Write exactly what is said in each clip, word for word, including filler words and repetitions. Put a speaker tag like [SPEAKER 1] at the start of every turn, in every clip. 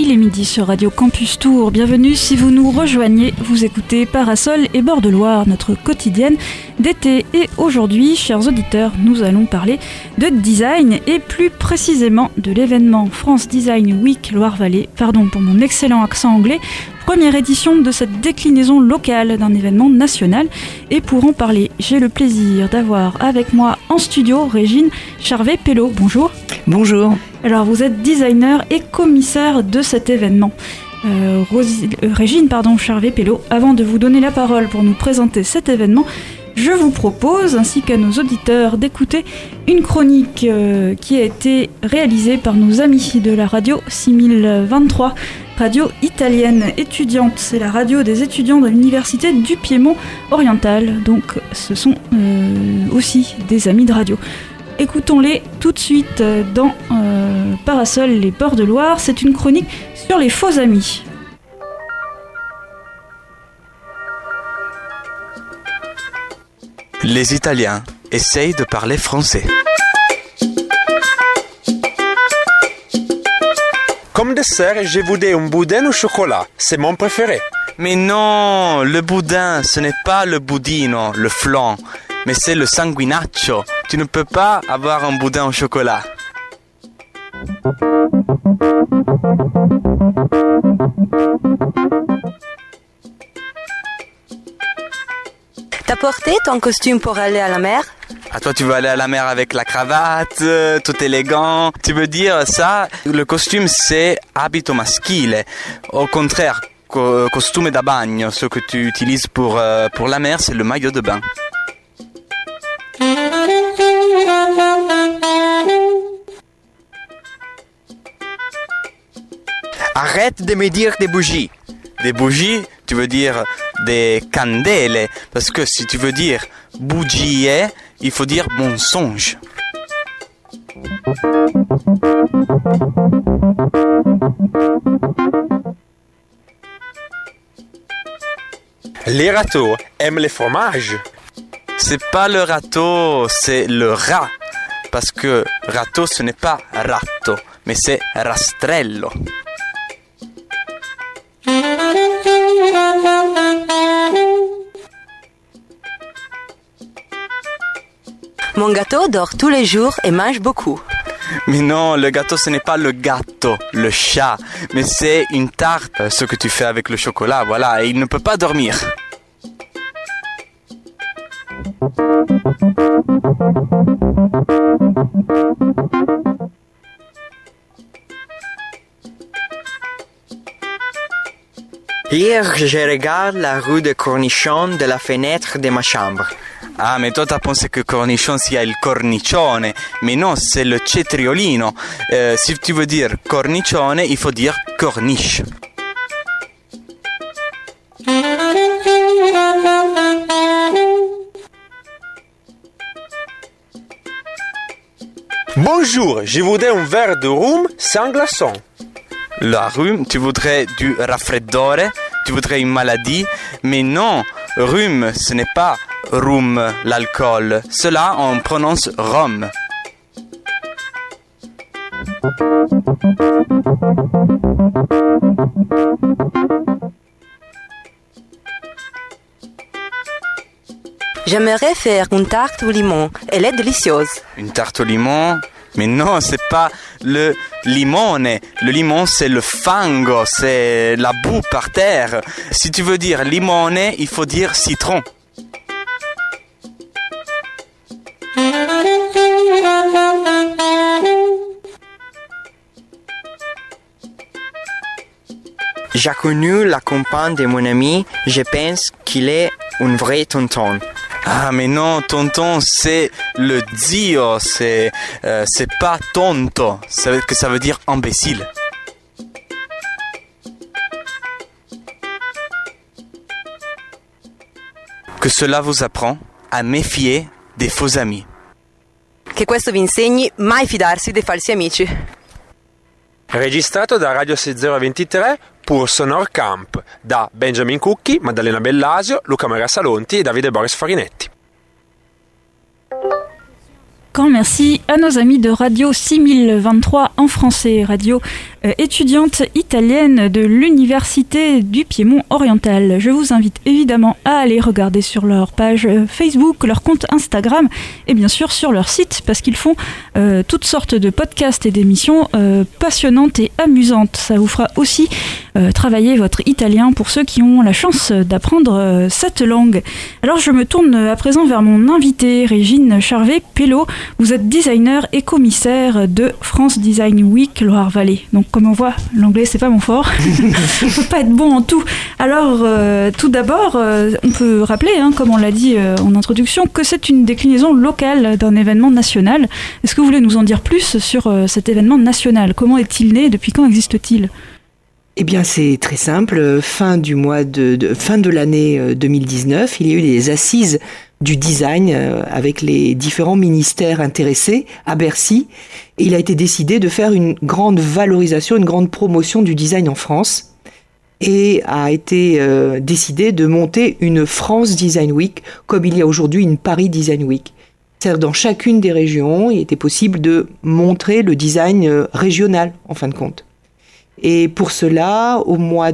[SPEAKER 1] il est midi sur Radio Campus Tours. Bienvenue si vous nous rejoignez. Vous écoutez Parasol et Bord de Loire, notre quotidienne d'été. Et aujourd'hui, chers auditeurs, nous allons parler de design et plus précisément de l'événement France Design Week Loire-Vallée. Pardon pour mon excellent accent anglais. Première édition de cette déclinaison locale d'un événement national. Et pour en parler, j'ai le plaisir d'avoir avec moi en studio Régine Charvet-Pello. Bonjour.
[SPEAKER 2] Bonjour.
[SPEAKER 1] Alors vous êtes designer et commissaire de cet événement. Euh, Rosi- euh, Régine pardon, Charvet-Pello, avant de vous donner la parole pour nous présenter cet événement, je vous propose, ainsi qu'à nos auditeurs, d'écouter une chronique euh, qui a été réalisée par nos amis de la radio six mille vingt-trois, radio italienne étudiante. C'est la radio des étudiants de l'université du Piémont oriental, donc ce sont euh, aussi des amis de radio. Écoutons-les tout de suite dans euh, Parasol, les Bords de Loire. C'est une chronique sur les faux amis.
[SPEAKER 3] Les Italiens essayent de parler français.
[SPEAKER 4] Comme dessert, je voudrais un boudin au chocolat. C'est mon préféré.
[SPEAKER 3] Mais non, le boudin, ce n'est pas le budino, le flan, mais c'est le sanguinaccio. Tu ne peux pas avoir un boudin au chocolat.
[SPEAKER 2] T'as porté ton costume pour aller à la mer?
[SPEAKER 3] Ah, toi, tu veux aller à la mer avec la cravate, euh, tout élégant. Tu veux dire ça? Le costume, c'est abito maschile. Au contraire, co- costume da bagno, ce que tu utilises pour, euh, pour la mer, c'est le maillot de bain.
[SPEAKER 5] Arrête de me dire des bougies.
[SPEAKER 3] Des bougies, tu veux dire des candele, parce que si tu veux dire bougie, il faut dire mensonge.
[SPEAKER 4] Les râteaux aiment les fromages.
[SPEAKER 3] C'est pas le râteau, c'est le rat. Parce que râteau, ce n'est pas ratto, mais c'est rastrello.
[SPEAKER 2] Mon gâteau dort tous les jours et mange beaucoup.
[SPEAKER 3] Mais non, le gâteau, ce n'est pas le gâteau, le chat, mais c'est une tarte, ce que tu fais avec le chocolat, voilà, et il ne peut pas dormir.
[SPEAKER 5] Hier, je regarde la rue de Cornichon de la fenêtre de ma chambre.
[SPEAKER 3] Ah, mais toi, t'as pensé que cornichon sia il cornicione, mais non, c'est le cetriolino. Euh, si tu veux dire cornicione, il faut dire corniche.
[SPEAKER 4] Bonjour, je voudrais un verre de rhum sans glaçon.
[SPEAKER 3] La rhume, tu voudrais du raffreddore, tu voudrais une maladie, mais non, rhume, ce n'est pas rhum, l'alcool. Cela, on prononce rhum.
[SPEAKER 2] J'aimerais faire une tarte au limon. Elle est délicieuse.
[SPEAKER 3] Une tarte au limon? Mais non, c'est pas le limone. Le limon, c'est le fango, c'est la boue par terre. Si tu veux dire limone, il faut dire citron.
[SPEAKER 5] J'ai connu la compagne de mon ami, je pense qu'il est un vrai tonton.
[SPEAKER 3] Ah, mais non, tonton, c'est le dio, c'est, euh, c'est pas tonto, ça veut, que ça veut dire imbécile. Que cela vous apprend à méfier des faux amis.
[SPEAKER 2] Che questo vi insegni mai fidarsi dei falsi amici.
[SPEAKER 4] Registrato da Radio sei zero ventitré Pur Sonor Camp da Benjamin Cucchi, Maddalena Bellasio, Luca Maria Salonti e Davide Boris Farinetti.
[SPEAKER 1] grand merci à nos amis de Radio six mille vingt-trois en français, radio euh, étudiante italienne de l'Université du Piémont oriental. Je vous invite évidemment à aller regarder sur leur page Facebook, leur compte Instagram et bien sûr sur leur site parce qu'ils font euh, toutes sortes de podcasts et d'émissions euh, passionnantes et amusantes. Ça vous fera aussi euh, travailler votre italien pour ceux qui ont la chance d'apprendre euh, cette langue. Alors je me tourne à présent vers mon invité, Régine Charvet-Pello. Vous êtes designer et commissaire de France Design Week Loire-Vallée. Donc comme on voit, l'anglais c'est pas mon fort. On peut pas être bon en tout. Alors euh, tout d'abord, euh, on peut rappeler, hein, comme on l'a dit euh, en introduction, que c'est une déclinaison locale d'un événement national. Est-ce que vous voulez nous en dire plus sur euh, cet événement national ? Comment est-il né ? Depuis quand existe-t-il ?
[SPEAKER 6] Eh bien, c'est très simple. Fin du mois de, de fin de l'année deux mille dix-neuf, il y a eu les assises du design euh, avec les différents ministères intéressés à Bercy. Et il a été décidé de faire une grande valorisation, une grande promotion du design en France. Et a été euh, décidé de monter une France Design Week, comme il y a aujourd'hui une Paris Design Week. C'est-à-dire dans chacune des régions, il était possible de montrer le design euh, régional, en fin de compte. Et pour cela, au mois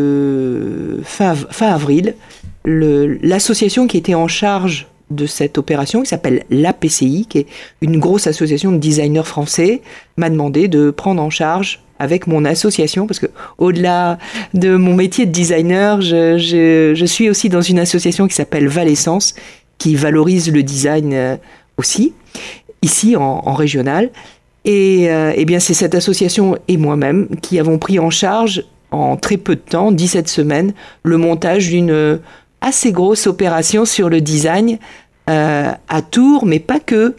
[SPEAKER 6] de fin, fin avril, le, l'association qui était en charge de cette opération, qui s'appelle l'A P C I, qui est une grosse association de designers français, m'a demandé de prendre en charge avec mon association, parce que au-delà de mon métier de designer, je, je, je suis aussi dans une association qui s'appelle Valessence, qui valorise le design aussi, ici en, en régional. Et euh, eh bien, c'est cette association et moi-même qui avons pris en charge, en très peu de temps, dix-sept semaines, le montage d'une assez grosse opération sur le design euh, à Tours, mais pas que,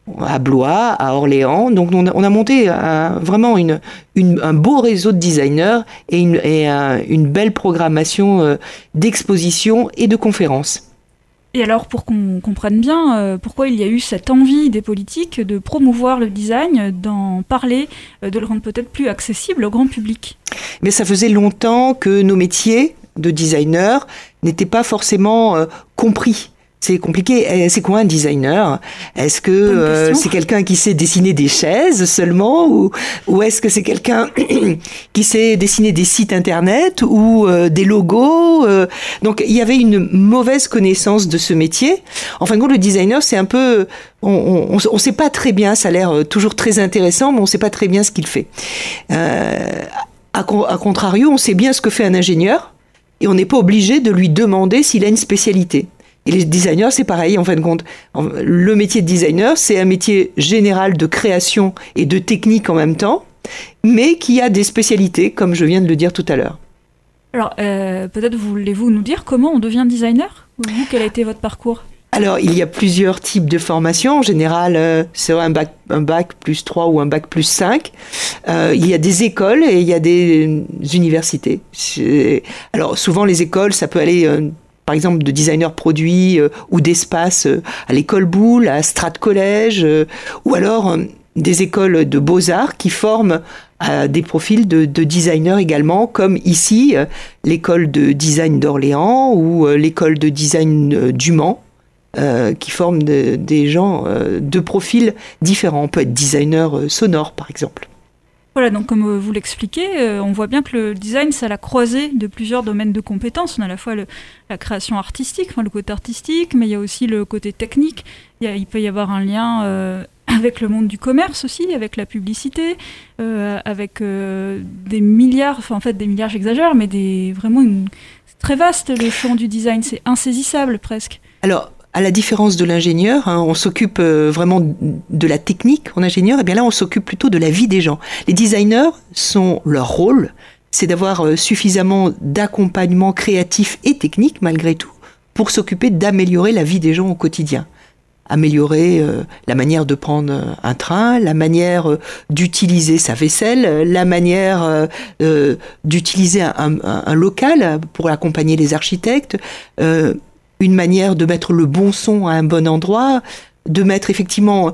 [SPEAKER 6] à Blois, à Orléans. Donc on a, on a monté un, vraiment une, une, un beau réseau de designers et une, et un, une belle programmation euh, d'expositions et de conférences.
[SPEAKER 1] Et alors, pour qu'on comprenne bien, euh, pourquoi il y a eu cette envie des politiques de promouvoir le design, d'en parler, euh, de le rendre peut-être plus accessible au grand public ?
[SPEAKER 6] Mais ça faisait longtemps que nos métiers de designer n'étaient pas forcément euh, compris. C'est compliqué. C'est quoi un designer ? Est-ce que euh, c'est quelqu'un qui sait dessiner des chaises seulement, ou, ou est-ce que c'est quelqu'un qui sait dessiner des sites internet ou euh, des logos ? euh, Donc il y avait une mauvaise connaissance de ce métier. En fin de compte, le designer, c'est un peu, on on, on sait pas très bien. Ça a l'air toujours très intéressant, mais on sait pas très bien ce qu'il fait. Euh, à, à contrario, on sait bien ce que fait un ingénieur, et on n'est pas obligé de lui demander s'il a une spécialité. Et les designers, c'est pareil, en fin de compte. Le métier de designer, c'est un métier général de création et de technique en même temps, mais qui a des spécialités, comme je viens de le dire tout à l'heure.
[SPEAKER 1] Alors, euh, peut-être voulez-vous nous dire comment on devient designer ? Vous, quel a été votre parcours ?
[SPEAKER 6] Alors, il y a plusieurs types de formations. En général, euh, c'est un bac, un bac plus trois ou un bac plus cinq. Euh, il y a des écoles et il y a des universités. C'est... Alors, souvent, les écoles, ça peut aller... Euh, par exemple de designer produit euh, ou d'espace euh, à l'école Boulle, à Strat Collège, euh, ou alors euh, des écoles de beaux-arts qui forment euh, des profils de, de designers également, comme ici euh, l'école de design d'Orléans ou euh, l'école de design euh, du Mans, euh, qui forment de, des gens euh, de profils différents. On peut être designer euh, sonore par exemple.
[SPEAKER 1] Voilà, donc comme vous l'expliquez, euh, on voit bien que le design, c'est à la croisée de plusieurs domaines de compétences. On a à la fois le, la création artistique, enfin le côté artistique, mais il y a aussi le côté technique. Il, y a, il peut y avoir un lien euh, avec le monde du commerce aussi, avec la publicité, euh, avec euh, des milliards, enfin en fait des milliards j'exagère, mais des, vraiment une, c'est très vaste le champ du design, c'est insaisissable presque.
[SPEAKER 6] Alors, à la différence de l'ingénieur, hein, on s'occupe euh, vraiment de la technique en ingénieur, et bien là on s'occupe plutôt de la vie des gens. Les designers sont, leur rôle, c'est d'avoir euh, suffisamment d'accompagnement créatif et technique malgré tout, pour s'occuper d'améliorer la vie des gens au quotidien. Améliorer euh, la manière de prendre un train, la manière euh, d'utiliser sa vaisselle, la manière euh, euh, d'utiliser un, un, un local pour accompagner les architectes, euh, une manière de mettre le bon son à un bon endroit, de mettre effectivement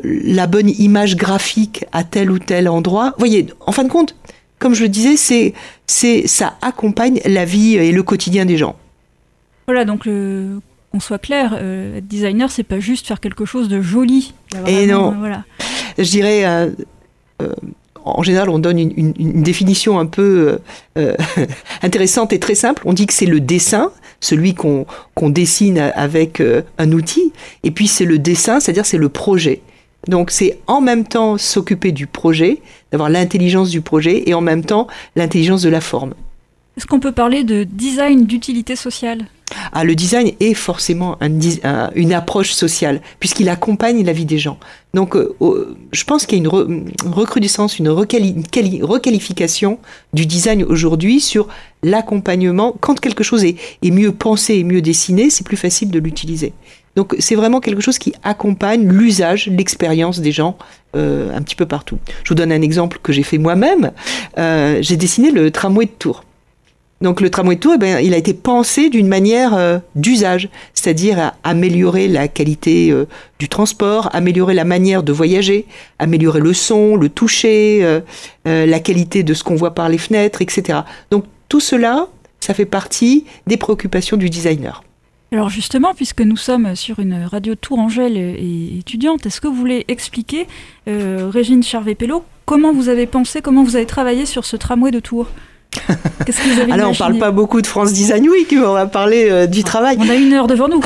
[SPEAKER 6] la bonne image graphique à tel ou tel endroit. Vous voyez, en fin de compte, comme je le disais, c'est, c'est, ça accompagne la vie et le quotidien des gens.
[SPEAKER 1] Voilà, donc le, qu'on soit clair, euh, être designer, c'est pas juste faire quelque chose de joli.
[SPEAKER 6] Et non.
[SPEAKER 1] Euh, voilà.
[SPEAKER 6] Je dirais, euh, euh, en général, on donne une, une, une définition un peu euh, intéressante et très simple. On dit que c'est le dessin, celui qu'on, qu'on dessine avec euh, un outil, et puis c'est le dessin, c'est-à-dire c'est le projet. Donc c'est en même temps s'occuper du projet, d'avoir l'intelligence du projet, et en même temps l'intelligence de la forme.
[SPEAKER 1] Est-ce qu'on peut parler de design d'utilité sociale ?
[SPEAKER 6] Ah, le design est forcément un, un, une approche sociale, puisqu'il accompagne la vie des gens. Donc, euh, euh, je pense qu'il y a une, re, une recrudescence, une, requali, une quali, requalification du design aujourd'hui sur l'accompagnement. Quand quelque chose est, est mieux pensé et mieux dessiné, c'est plus facile de l'utiliser. Donc, c'est vraiment quelque chose qui accompagne l'usage, l'expérience des gens euh, un petit peu partout. Je vous donne un exemple que j'ai fait moi-même. Euh, j'ai dessiné le tramway de Tours. Donc le tramway de Tours, eh ben, il a été pensé d'une manière euh, d'usage, c'est-à-dire à améliorer la qualité euh, du transport, améliorer la manière de voyager, améliorer le son, le toucher, euh, euh, la qualité de ce qu'on voit par les fenêtres, et cetera. Donc tout cela, ça fait partie des préoccupations du designer.
[SPEAKER 1] Alors justement, puisque nous sommes sur une radio Tourangelle et étudiante, est-ce que vous voulez expliquer, euh, Régine Charvet-Pello, comment vous avez pensé, comment vous avez travaillé sur ce tramway de Tours ? Qu'est-ce que vous avez
[SPEAKER 6] Alors, on ne parle pas beaucoup de France Design Week, on va parler euh, du ah, travail.
[SPEAKER 1] On a une heure devant nous.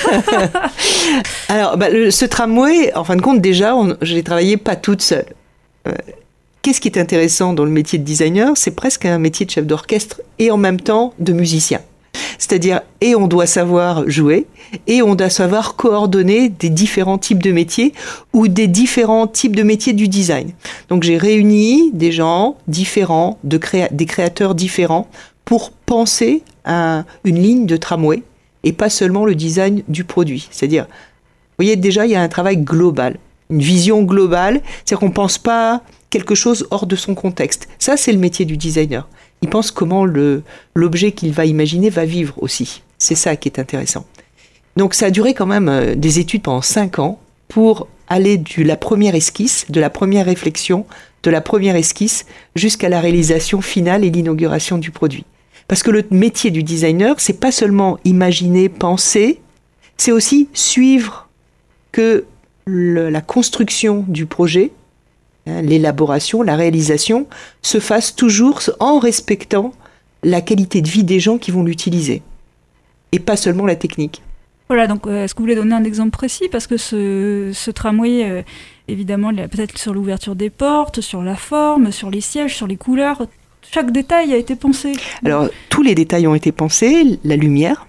[SPEAKER 6] Alors, bah, le, ce tramway, en fin de compte, déjà, on, je l'ai travaillé pas toute seule. Euh, qu'est-ce qui est intéressant dans le métier de designer ? C'est presque un métier de chef d'orchestre et en même temps de musicien. C'est-à-dire, et on doit savoir jouer, et on doit savoir coordonner des différents types de métiers ou des différents types de métiers du design. Donc j'ai réuni des gens différents, de créa- des créateurs différents, pour penser à une ligne de tramway, et pas seulement le design du produit. C'est-à-dire, vous voyez, déjà, il y a un travail global, une vision globale, c'est-à-dire qu'on ne pense pas quelque chose hors de son contexte. Ça, c'est le métier du designer. Il pense comment le, l'objet qu'il va imaginer va vivre aussi. C'est ça qui est intéressant. Donc ça a duré quand même euh, des études pendant cinq ans pour aller de la première esquisse, de la première réflexion, de la première esquisse jusqu'à la réalisation finale et l'inauguration du produit. Parce que le métier du designer, c'est pas seulement imaginer, penser, c'est aussi suivre que le, la construction du projet, l'élaboration, la réalisation, se fasse toujours en respectant la qualité de vie des gens qui vont l'utiliser. Et pas seulement la technique.
[SPEAKER 1] Voilà, donc euh, est-ce que vous voulez donner un exemple précis ? Parce que ce, ce tramway, euh, évidemment, il y a peut-être sur l'ouverture des portes, sur la forme, sur les sièges, sur les couleurs, chaque détail a été pensé.
[SPEAKER 6] Alors, tous les détails ont été pensés. La lumière,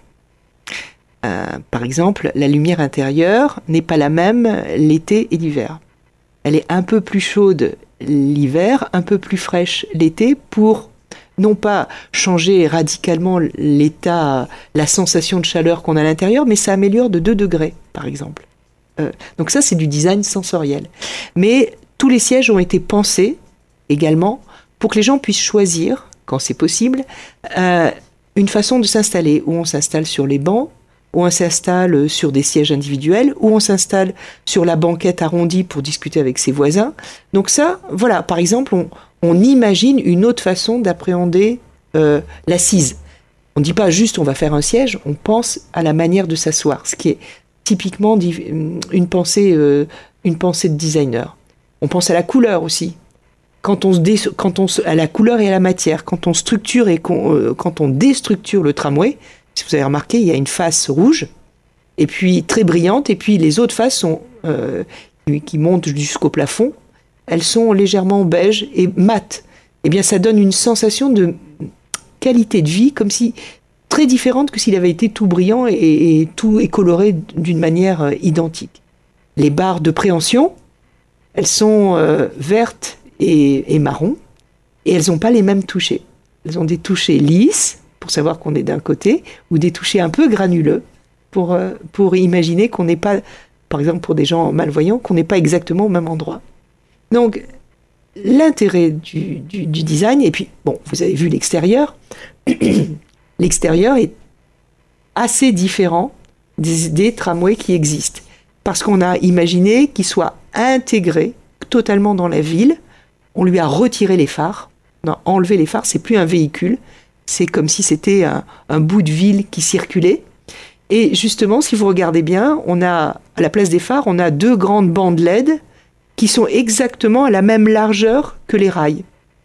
[SPEAKER 6] euh, par exemple, la lumière intérieure n'est pas la même l'été et l'hiver. Elle est un peu plus chaude l'hiver, un peu plus fraîche l'été pour non pas changer radicalement l'état, la sensation de chaleur qu'on a à l'intérieur, mais ça améliore de deux degrés, par exemple. Euh, donc ça, c'est du design sensoriel. Mais tous les sièges ont été pensés également pour que les gens puissent choisir, quand c'est possible, euh, une façon de s'installer, où on s'installe sur les bancs, où on s'installe sur des sièges individuels, où on s'installe sur la banquette arrondie pour discuter avec ses voisins. Donc ça, voilà, par exemple, on, on imagine une autre façon d'appréhender euh, l'assise. On ne dit pas juste on va faire un siège, on pense à la manière de s'asseoir, ce qui est typiquement une pensée, euh, une pensée de designer. On pense à la couleur aussi. Quand on se dé, quand on se, à la couleur et à la matière, quand on structure et qu'on, euh, quand on déstructure le tramway, si vous avez remarqué, il y a une face rouge, et puis très brillante, et puis les autres faces sont, euh, qui montent jusqu'au plafond, elles sont légèrement beige et mates. Eh bien, ça donne une sensation de qualité de vie, comme si très différente que s'il avait été tout brillant et, et tout est coloré d'une manière euh, identique. Les barres de préhension, elles sont euh, vertes et, et marron, et elles n'ont pas les mêmes touchés. Elles ont des touchés lisses, pour savoir qu'on est d'un côté, ou des touchés un peu granuleux, pour, euh, pour imaginer qu'on n'est pas, par exemple pour des gens malvoyants, qu'on n'est pas exactement au même endroit. Donc, l'intérêt du, du, du design, et puis, bon, vous avez vu l'extérieur, l'extérieur est assez différent des, des tramways qui existent, parce qu'on a imaginé qu'il soit intégré totalement dans la ville, on lui a retiré les phares, on a enlevé les phares, c'est plus un véhicule, c'est comme si c'était un, un bout de ville qui circulait. Et justement, si vous regardez bien, on a, à la place des phares, on a deux grandes bandes L E D qui sont exactement à la même largeur que les rails.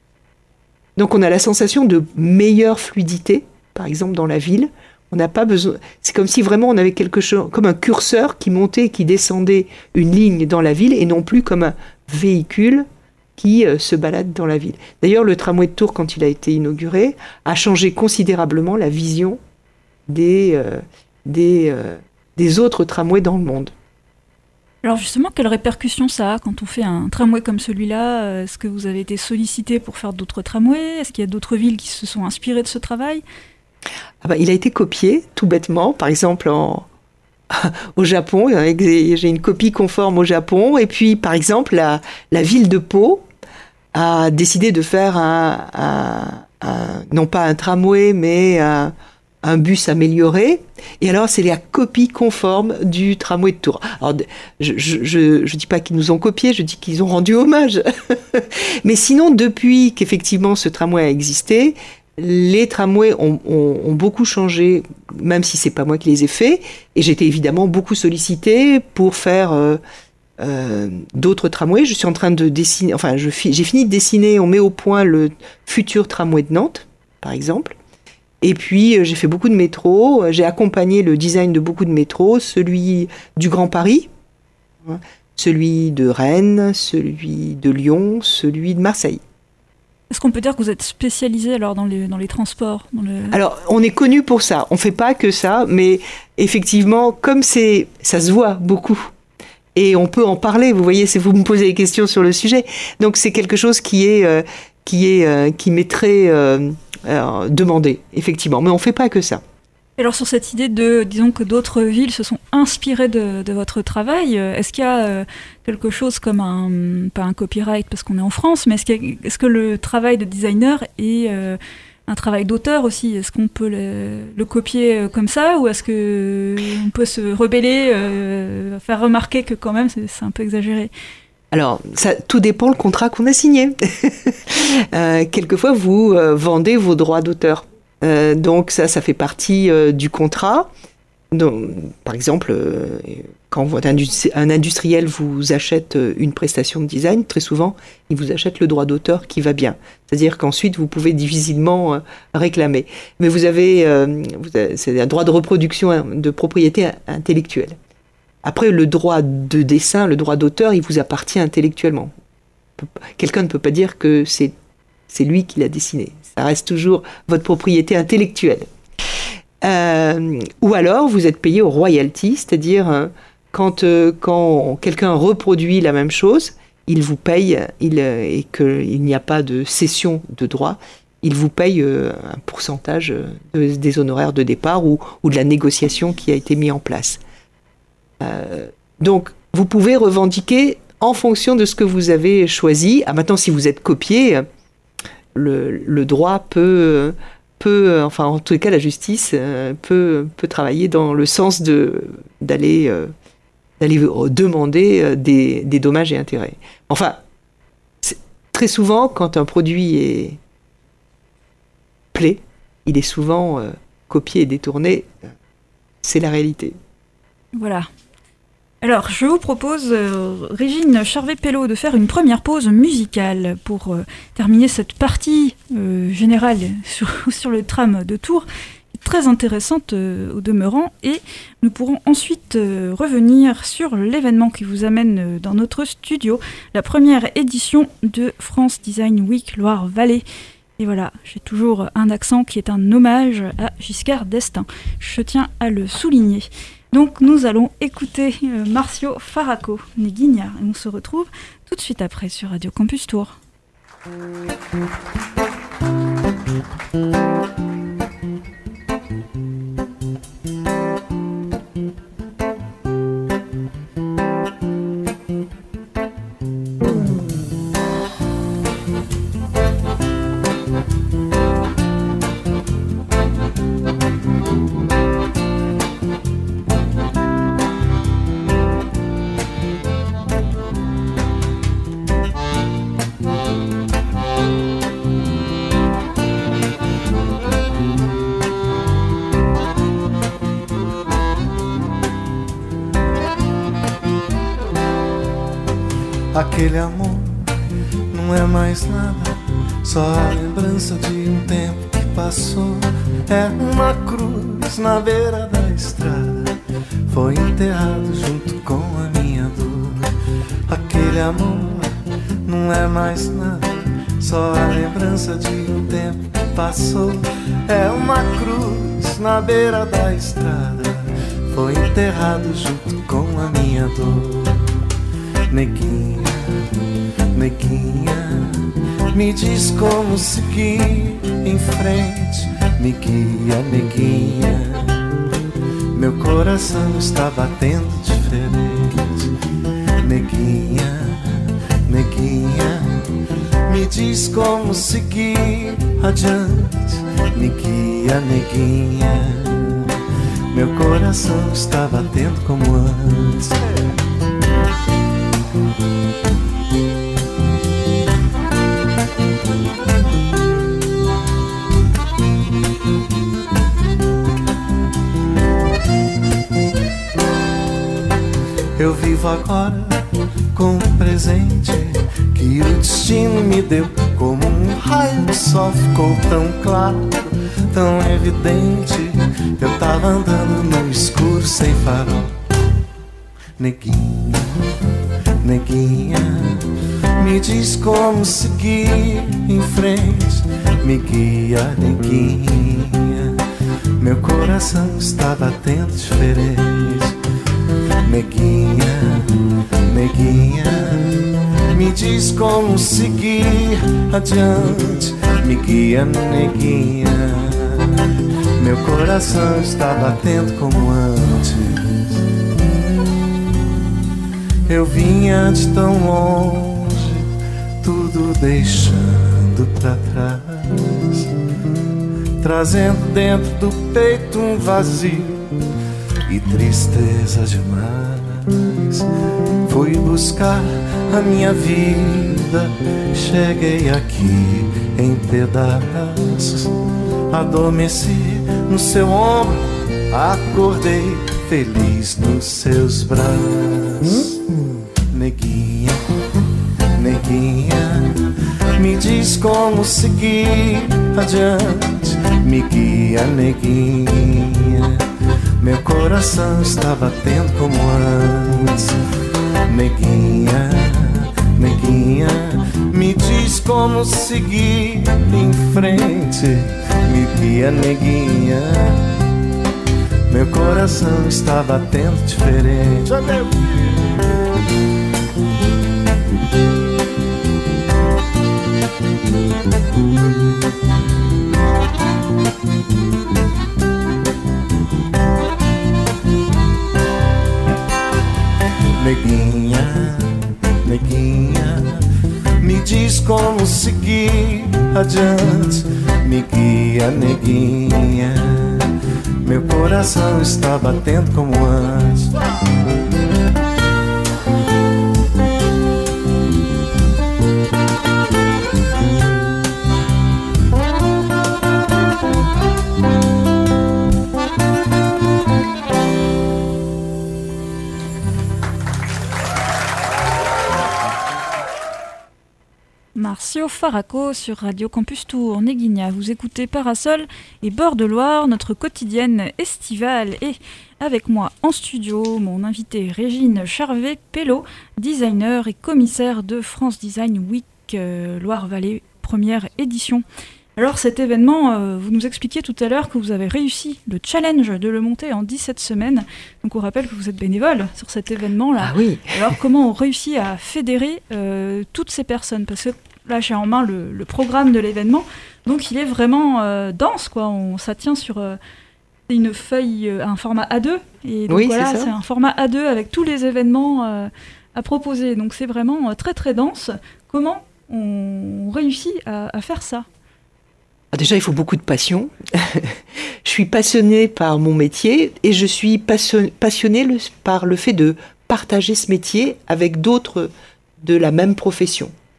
[SPEAKER 6] Donc on a la sensation de meilleure fluidité, par exemple dans la ville. On n'a pas besoin. C'est comme si vraiment on avait quelque chose, comme un curseur qui montait et qui descendait une ligne dans la ville, et non plus comme un véhicule qui euh, se balade dans la ville. D'ailleurs, le tramway de Tours, quand il a été inauguré, a changé considérablement la vision des, euh, des, euh, des autres tramways dans le monde.
[SPEAKER 1] Alors justement, quelles répercussions ça a quand on fait un tramway comme celui-là? Est-ce que vous avez été sollicité pour faire d'autres tramways? Est-ce qu'il y a d'autres villes qui se sont inspirées de ce travail?
[SPEAKER 6] Ah bah, il a été copié, tout bêtement, par exemple en... au Japon. J'ai une copie conforme au Japon. Et puis, par exemple, la, la ville de Pau a décidé de faire un, un, un non pas un tramway, mais un, un bus amélioré. Et alors, c'est la copie conforme du tramway de Tours. Alors, je je, je, je dis pas qu'ils nous ont copié, je dis qu'ils ont rendu hommage. Mais sinon, depuis qu'effectivement ce tramway a existé, les tramways ont, ont, ont beaucoup changé, même si c'est pas moi qui les ai faits. Et j'étais évidemment beaucoup sollicitée pour faire euh, euh, d'autres tramways. Je suis en train de dessiner, enfin, je, j'ai fini de dessiner, on met au point le futur tramway de Nantes, par exemple. Et puis, euh, j'ai fait beaucoup de métros. J'ai accompagné le design de beaucoup de métros, celui du Grand Paris, hein, celui de Rennes, celui de Lyon, celui de Marseille.
[SPEAKER 1] Est-ce qu'on peut dire que vous êtes spécialisé alors dans les, dans les transports dans le...
[SPEAKER 6] Alors, on est connu pour ça. On ne fait pas que ça, mais effectivement, comme c'est, ça se voit beaucoup, et on peut en parler, vous voyez, si vous me posez des questions sur le sujet. Donc, c'est quelque chose qui est, euh, qui est, euh, qui m'est très euh, euh, demandé, effectivement. Mais on ne fait pas que ça.
[SPEAKER 1] Alors sur cette idée de, disons que d'autres villes se sont inspirées de, de votre travail, est-ce qu'il y a euh, quelque chose comme un, pas un copyright parce qu'on est en France, mais est-ce, qu'il y a, est-ce que le travail de designer est euh, un travail d'auteur aussi? Est-ce qu'on peut le, le copier comme ça, ou est-ce qu'on peut se rebeller, euh, faire remarquer que quand même c'est, c'est un peu exagéré?
[SPEAKER 6] Alors, ça, tout dépend le contrat qu'on a signé. euh, quelquefois, vous euh, vendez vos droits d'auteur. Euh, donc ça, ça fait partie euh, du contrat. Donc, par exemple, euh, quand un industriel vous achète une prestation de design, très souvent, il vous achète le droit d'auteur qui va bien. C'est-à-dire qu'ensuite, vous pouvez difficilement euh, réclamer. Mais vous avez, euh, vous avez, c'est un droit de reproduction, de propriété intellectuelle. Après, le droit de dessin, le droit d'auteur, il vous appartient intellectuellement. Quelqu'un ne peut pas dire que c'est, c'est lui qui l'a dessiné. Ça reste toujours votre propriété intellectuelle. Euh, ou alors, vous êtes payé au royalty, c'est-à-dire euh, quand, euh, quand quelqu'un reproduit la même chose, il vous paye, il, euh, et qu'il n'y a pas de cession de droit, il vous paye euh, un pourcentage de, des honoraires de départ ou, ou de la négociation qui a été mise en place. Euh, donc, vous pouvez revendiquer en fonction de ce que vous avez choisi. Ah, maintenant, si vous êtes copié, le, le droit peut, peut, enfin, en tout cas, la justice peut, peut travailler dans le sens de, d'aller, d'aller demander des, des dommages et intérêts. Enfin, très souvent, quand un produit est plaît, il est souvent euh, copié et détourné. C'est la réalité.
[SPEAKER 1] Voilà. Alors, je vous propose, euh, Régine Charvet-Pelleau, de faire une première pause musicale pour euh, terminer cette partie euh, générale sur, sur le tram de Tours, très intéressante euh, au demeurant, et nous pourrons ensuite euh, revenir sur l'événement qui vous amène euh, dans notre studio, la première édition de France Design Week Loire-Vallée. Et voilà, j'ai toujours un accent qui est un hommage à Giscard d'Estaing. Je tiens à le souligner. Donc nous allons écouter euh, Marcio Faraco, né Guignard, et on se retrouve tout de suite après sur Radio Campus Tours.
[SPEAKER 7] Aquele amor não é mais nada, só a lembrança de um tempo que passou. É uma cruz na beira da estrada, foi enterrado junto com a minha dor. Aquele amor não é mais nada, só a lembrança de um tempo que passou. É uma cruz na beira da estrada, foi enterrado junto com a minha dor. Neguinha, neguinha, me diz como seguir em frente. Me guia, neguinha, meu coração está batendo diferente. Neguinha, neguinha, me diz como seguir adiante. Me guia, neguinha, meu coração está batendo como antes. Eu vivo agora com um presente que o destino me deu. Como um raio de sol ficou tão claro, tão evidente. Eu tava andando no escuro sem farol. Neguinha, neguinha, me diz como seguir em frente. Me guia, neguinha, meu coração está batendo diferente. Neguinha, neguinha, me diz como seguir adiante. Me guia, neguinha, meu coração está batendo como antes. Eu vinha de tão longe, tudo deixando pra trás, trazendo dentro do peito um vazio e tristeza demais. Fui buscar a minha vida, cheguei aqui em pedaços. Adormeci no seu ombro, acordei feliz nos seus braços. Neguinha, neguinha, me diz como seguir adiante. Me guia, neguinha, meu coração está batendo como antes. Neguinha, neguinha, me diz como seguir em frente. Me guia, neguinha, meu coração está batendo diferente. Neguinha, neguinha, me diz como seguir adiante. Me guia, neguinha, meu coração está batendo como antes.
[SPEAKER 1] Marcio Faraco sur Radio Campus Tour, Neguinha. Vous écoutez Parasol et Bord de Loire, notre quotidienne estivale. Et avec moi en studio, mon invité Régine Charvet-Pello, designer et commissaire de France Design Week euh, Loire-Vallée, première édition. Alors cet événement, euh, vous nous expliquiez tout à l'heure que vous avez réussi le challenge de le monter en dix-sept semaines. Donc on rappelle que vous êtes bénévole sur cet événement-là.
[SPEAKER 6] Ah oui.
[SPEAKER 1] Alors comment on réussit à fédérer euh, toutes ces personnes ? Parce que là j'ai en main le, le programme de l'événement, donc il est vraiment euh, dense, quoi. On, ça tient sur euh, une feuille, euh, un format A deux. Et donc
[SPEAKER 6] oui,
[SPEAKER 1] voilà,
[SPEAKER 6] c'est ça.
[SPEAKER 1] c'est un format A deux avec tous les événements euh, à proposer. Donc c'est vraiment euh, très très dense. Comment on réussit à, à faire ça ?
[SPEAKER 6] Déjà, il faut beaucoup de passion. Je suis passionnée par mon métier et je suis passion- passionnée le, par le fait de partager ce métier avec d'autres de la même profession.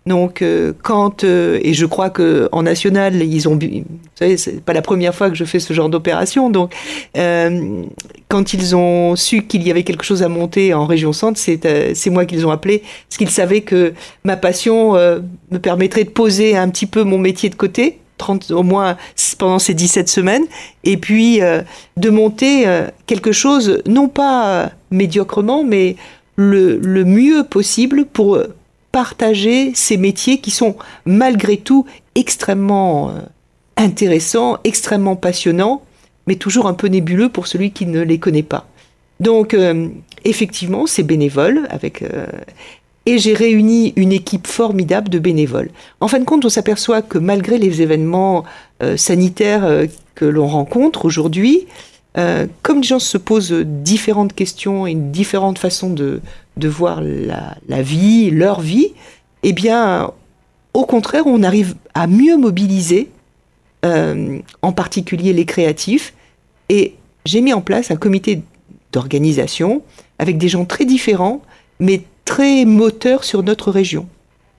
[SPEAKER 6] Donc, euh, quand euh, et je crois que en national, ils ont, vous savez, c'est pas la première fois que je fais ce genre d'opération. Donc, euh, quand ils ont su qu'il y avait quelque chose à monter en région centre, c'est euh, c'est moi qu'ils ont appelé, parce qu'ils savaient que ma passion euh, me permettrait de poser un petit peu mon métier de côté, trente au moins pendant ces dix-sept semaines, et puis euh, de monter euh, quelque chose, non pas euh, médiocrement, mais le, le mieux possible pour partager ces métiers qui sont malgré tout extrêmement euh, intéressants, extrêmement passionnants, mais toujours un peu nébuleux pour celui qui ne les connaît pas. Donc, euh, effectivement, c'est bénévole, avec, euh, et j'ai réuni une équipe formidable de bénévoles. En fin de compte, on s'aperçoit que malgré les événements euh, sanitaires euh, que l'on rencontre aujourd'hui, euh, comme les gens se posent différentes questions et différentes façons de, de voir la, la vie, leur vie, eh bien, au contraire, on arrive à mieux mobiliser, euh, en particulier les créatifs. Et j'ai mis en place un comité d'organisation avec des gens très différents, mais très moteurs sur notre région.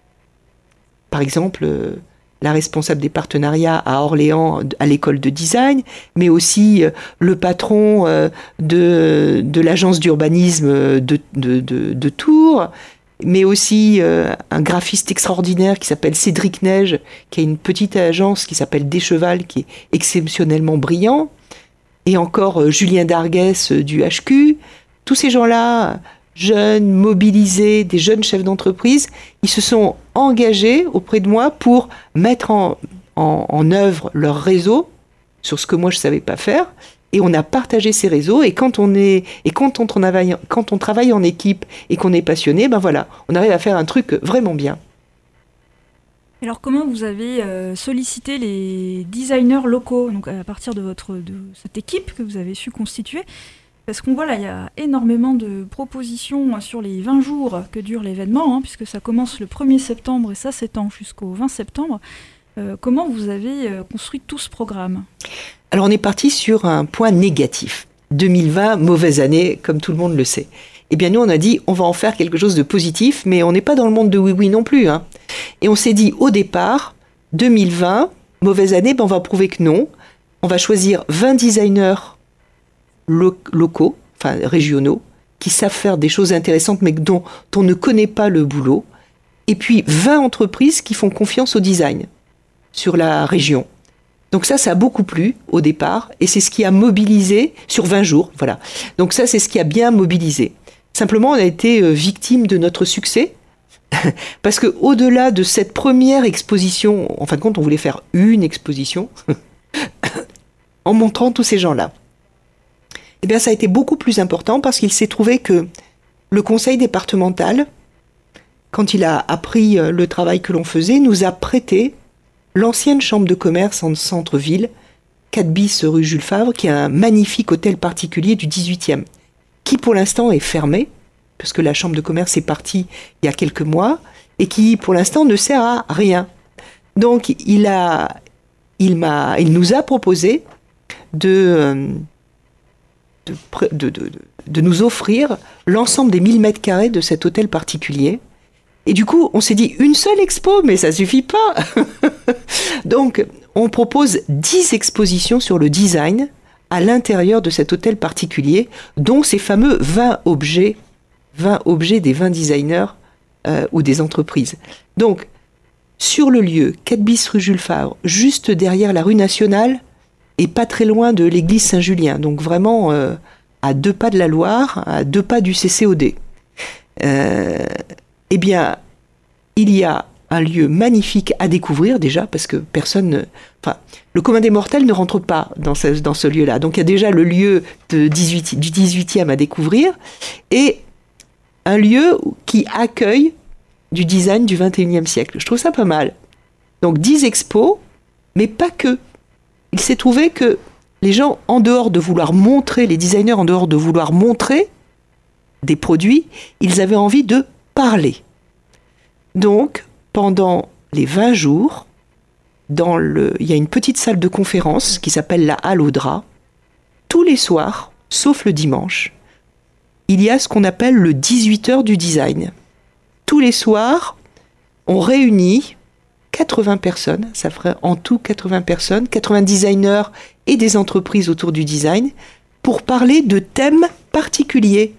[SPEAKER 6] Par exemple, euh, la responsable des partenariats à Orléans, à l'école de design, mais aussi euh, le patron euh, de, de l'agence d'urbanisme de, de, de, de Tours, mais aussi euh, un graphiste extraordinaire qui s'appelle Cédric Neige, qui a une petite agence qui s'appelle Descheval, qui est exceptionnellement brillant, et encore euh, Julien Darguès euh, du H Q. Tous ces gens-là, jeunes, mobilisés, des jeunes chefs d'entreprise, ils se sont engagés auprès de moi pour mettre en, en, en œuvre leur réseau sur ce que moi je ne savais pas faire, et on a partagé ces réseaux, et quand on, est, et quand on, travaille, quand on travaille en équipe et qu'on est passionné, ben voilà, on arrive à faire un truc vraiment bien.
[SPEAKER 1] Alors comment vous avez euh, sollicité les designers locaux, donc à partir de, votre, de cette équipe que vous avez su constituer? Parce qu'on voit là, il y a énormément de propositions sur les vingt jours que dure l'événement, hein, puisque ça commence le premier septembre et ça s'étend jusqu'au vingt septembre. Euh, comment vous avez euh, construit tout ce programme?
[SPEAKER 6] Alors on est parti sur un point négatif. deux mille vingt, mauvaise année, comme tout le monde le sait. Eh bien nous on a dit, on va en faire quelque chose de positif, mais on n'est pas dans le monde de oui-oui non plus. Hein. Et on s'est dit au départ, deux mille vingt, mauvaise année, ben on va prouver que non. On va choisir vingt designers locaux, enfin régionaux, qui savent faire des choses intéressantes mais dont on ne connaît pas le boulot, et puis vingt entreprises qui font confiance au design sur la région. Donc ça, ça a beaucoup plu au départ, et c'est ce qui a mobilisé sur vingt jours, voilà. Donc ça, c'est ce qui a bien mobilisé. Simplement, on a été victime de notre succès, parce que au-delà de cette première exposition, en fin de compte, on voulait faire une exposition, en montrant tous ces gens-là. Eh bien, ça a été beaucoup plus important parce qu'il s'est trouvé que le conseil départemental, quand il a appris le travail que l'on faisait, nous a prêté l'ancienne chambre de commerce en centre-ville, quatre bis rue Jules Favre, qui est un magnifique hôtel particulier du dix-huitième, qui pour l'instant est fermé, parce que la chambre de commerce est partie il y a quelques mois, et qui pour l'instant ne sert à rien. Donc il, a, il, m'a, il nous a proposé de... De, de, de, de nous offrir l'ensemble des mille mètres carrés de cet hôtel particulier. Et du coup, on s'est dit, une seule expo, mais ça suffit pas. Donc, on propose dix expositions sur le design à l'intérieur de cet hôtel particulier, dont ces fameux vingt objets, vingt objets des vingt designers euh, ou des entreprises. Donc, sur le lieu, quatre bis rue Jules Favre, juste derrière la rue Nationale, et pas très loin de l'église Saint-Julien, donc vraiment euh, à deux pas de la Loire, à deux pas du C C O D. Euh, eh bien, il y a un lieu magnifique à découvrir déjà, parce que personne, enfin, le commun des mortels ne rentre pas dans ce, dans ce lieu-là. Donc il y a déjà le lieu de dix-huit, du dix-huitième à découvrir, et un lieu qui accueille du design du vingt et unième siècle. Je trouve ça pas mal. Donc dix expos, mais pas que. Il s'est trouvé que les gens, en dehors de vouloir montrer, les designers, en dehors de vouloir montrer des produits, ils avaient envie de parler. Donc, pendant les vingt jours, dans le, il y a une petite salle de conférence qui s'appelle la Halle aux Draps. Tous les soirs, sauf le dimanche, il y a ce qu'on appelle le dix-huit heures du design. Tous les soirs, on réunit quatre-vingts personnes, ça ferait en tout quatre-vingts personnes, quatre-vingts designers et des entreprises autour du design, pour parler de thèmes particuliers,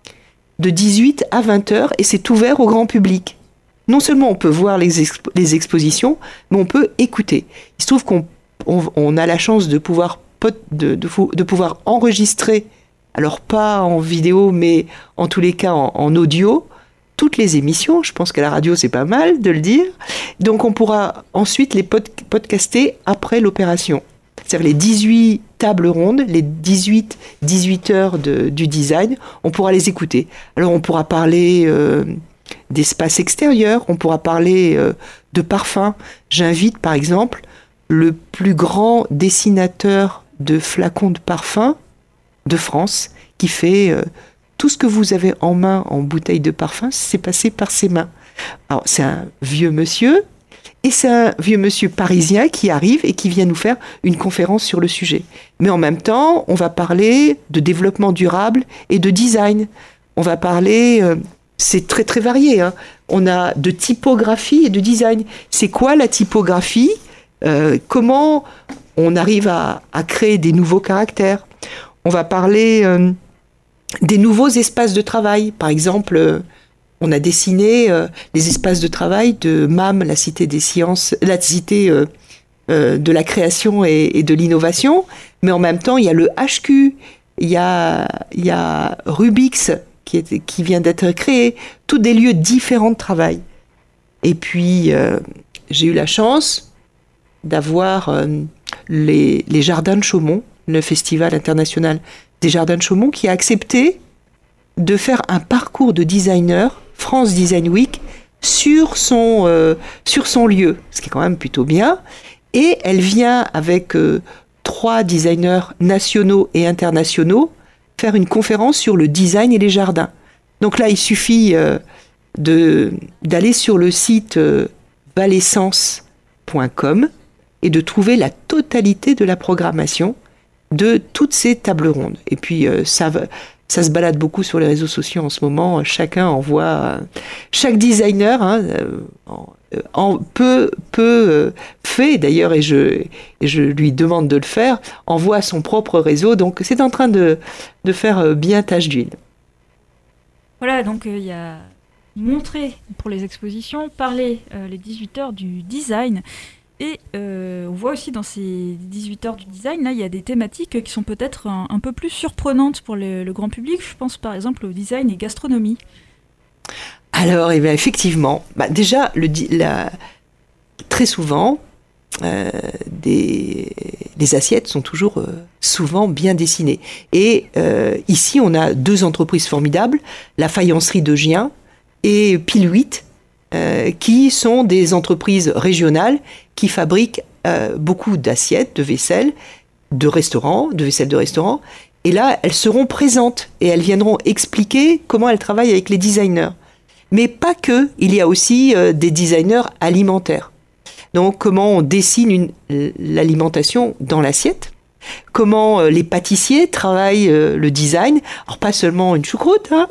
[SPEAKER 6] de dix-huit à vingt heures, et c'est ouvert au grand public. Non seulement on peut voir les, expo- les expositions, mais on peut écouter. Il se trouve qu'on on, on a la chance de pouvoir, pot- de, de, de pouvoir enregistrer, alors pas en vidéo, mais en tous les cas en, en audio, toutes les émissions. Je pense qu'à la radio, c'est pas mal de le dire. Donc on pourra ensuite les pod- podcaster après l'opération. C'est-à-dire les dix-huit tables rondes, les dix-huit, dix-huit heures de, du design, on pourra les écouter. Alors on pourra parler euh, d'espace extérieur, on pourra parler euh, de parfums. J'invite par exemple le plus grand dessinateur de flacons de parfums de France, qui fait euh, tout ce que vous avez en main en bouteille de parfum, c'est passé par ses mains. Alors c'est un vieux monsieur, et c'est un vieux monsieur parisien qui arrive et qui vient nous faire une conférence sur le sujet. Mais en même temps, on va parler de développement durable et de design. On va parler, euh, c'est très très varié, hein. On a de typographie et de design. C'est quoi la typographie ? euh, Comment on arrive à, à créer des nouveaux caractères ? On va parler euh, des nouveaux espaces de travail. Par exemple, euh, on a dessiné euh, les espaces de travail de M A M, la cité des sciences, la cité euh, euh, de la création et, et de l'innovation. Mais en même temps, il y a le H Q, il y a, il y a Rubix qui, est, qui vient d'être créé. Tous des lieux différents de travail. Et puis, euh, j'ai eu la chance d'avoir euh, les, les Jardins de Chaumont, le Festival international des Jardins de Chaumont, qui a accepté de faire un parcours de designer, France Design Week, sur son, euh, sur son lieu, ce qui est quand même plutôt bien. Et elle vient avec euh, trois designers nationaux et internationaux faire une conférence sur le design et les jardins. Donc là, il suffit euh, de, d'aller sur le site euh, valessence point com et de trouver la totalité de la programmation de toutes ces tables rondes. Et puis, euh, ça, ça se balade beaucoup sur les réseaux sociaux en ce moment. Chacun envoie... Euh, chaque designer hein, euh, en, en, peu, peu euh, fait, d'ailleurs, et je, et je lui demande de le faire, envoie à son propre réseau. Donc, c'est en train de, de faire bien tache d'huile.
[SPEAKER 1] Voilà, donc il euh, y a montrer pour les expositions, parler euh, les dix-huit heures du design. Et euh, on voit aussi dans ces dix-huit heures du design, là, il y a des thématiques qui sont peut-être un, un peu plus surprenantes pour le, le grand public. Je pense par exemple au design et gastronomie.
[SPEAKER 6] Alors, eh bien, effectivement, bah, déjà, le, la, très souvent, euh, des, les assiettes sont toujours euh, souvent bien dessinées. Et euh, ici, on a deux entreprises formidables, la faïencerie de Gien et Pile huit, euh, qui sont des entreprises régionales qui fabriquent euh, beaucoup d'assiettes, de vaisselle, de restaurants, de vaisselle de restaurant. Et là, elles seront présentes et elles viendront expliquer comment elles travaillent avec les designers. Mais pas que, il y a aussi euh, des designers alimentaires. Donc, comment on dessine une, l'alimentation dans l'assiette, comment euh, les pâtissiers travaillent euh, le design, alors pas seulement une choucroute, hein,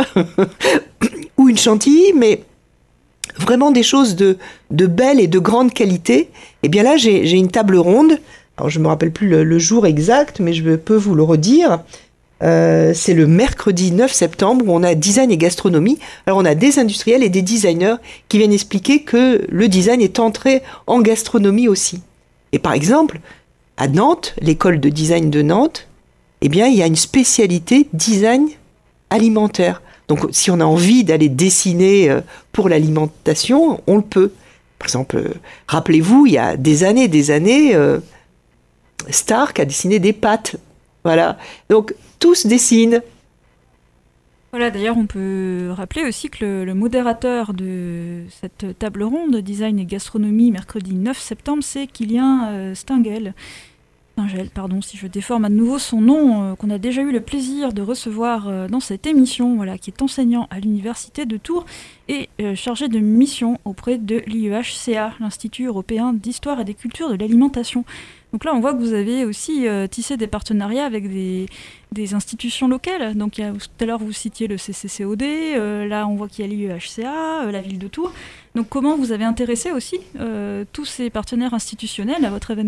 [SPEAKER 6] ou une chantilly, mais vraiment des choses de, de belle et de grande qualité. Et bien là, j'ai, j'ai une table ronde, alors je ne me rappelle plus le, le jour exact, mais je peux vous le redire. Euh, c'est le mercredi neuf septembre où on a design et gastronomie. Alors on a des industriels et des designers qui viennent expliquer que le design est entré en gastronomie aussi. Et par exemple, à Nantes, l'école de design de Nantes, eh bien il y a une spécialité design alimentaire. Donc si on a envie d'aller dessiner pour l'alimentation, on le peut. Par exemple, rappelez-vous, il y a des années, des années, euh, Stark a dessiné des pâtes. Voilà. Donc tous dessinent.
[SPEAKER 1] Voilà, d'ailleurs, on peut rappeler aussi que le, le modérateur de cette table ronde design et gastronomie mercredi neuf septembre, c'est Kilian euh, Stengel. Stengel, pardon, si je déforme à nouveau son nom, euh, qu'on a déjà eu le plaisir de recevoir euh, dans cette émission, voilà, qui est enseignant à l'université de Tours et euh, chargé de mission auprès de l'I E H C A, l'Institut européen d'histoire et des cultures de l'alimentation. Donc là, on voit que vous avez aussi euh, tissé des partenariats avec des, des institutions locales. Donc il y a, tout à l'heure, vous citiez le C C C O D, euh, là on voit qu'il y a l'I E H C A, euh, la ville de Tours. Donc comment vous avez intéressé aussi euh, tous ces partenaires institutionnels à votre événement ?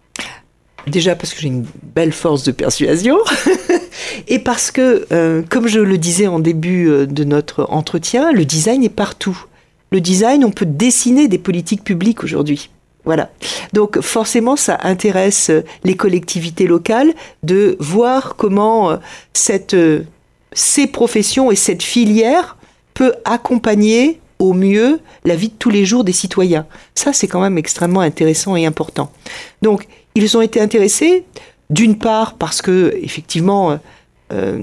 [SPEAKER 6] Déjà parce que j'ai une belle force de persuasion et parce que, euh, comme je le disais en début de notre entretien, le design est partout. Le design, on peut dessiner des politiques publiques aujourd'hui. Voilà. Donc forcément, ça intéresse les collectivités locales de voir comment cette, ces professions et cette filière peut accompagner au mieux la vie de tous les jours des citoyens. Ça, c'est quand même extrêmement intéressant et important. Donc, ils ont été intéressés, d'une part parce que, effectivement, euh,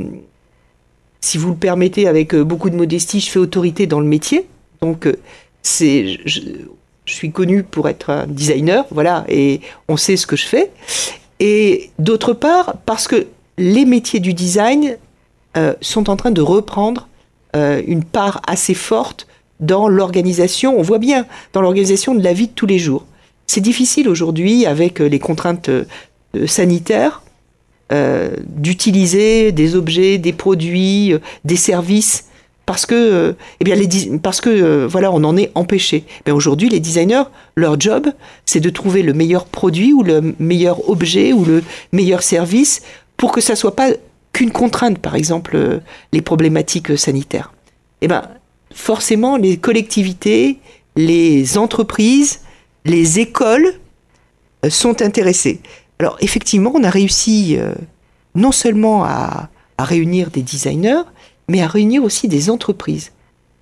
[SPEAKER 6] si vous le permettez, avec beaucoup de modestie, je fais autorité dans le métier. Donc, c'est... Je, Je suis connue pour être un designer, voilà, et on sait ce que je fais. Et d'autre part, parce que les métiers du design euh, sont en train de reprendre euh, une part assez forte dans l'organisation, on voit bien, dans l'organisation de la vie de tous les jours. C'est difficile aujourd'hui, avec les contraintes euh, sanitaires, euh, d'utiliser des objets, des produits, euh, des services, parce que, euh, eh bien, les, parce que euh, voilà, on en est empêché. Mais aujourd'hui, les designers, leur job, c'est de trouver le meilleur produit ou le meilleur objet ou le meilleur service pour que ça soit pas qu'une contrainte, par exemple, euh, les problématiques sanitaires. Eh ben, forcément, les collectivités, les entreprises, les écoles euh, sont intéressées. Alors, effectivement, on a réussi euh, non seulement à, à réunir des designers, mais à réunir aussi des entreprises.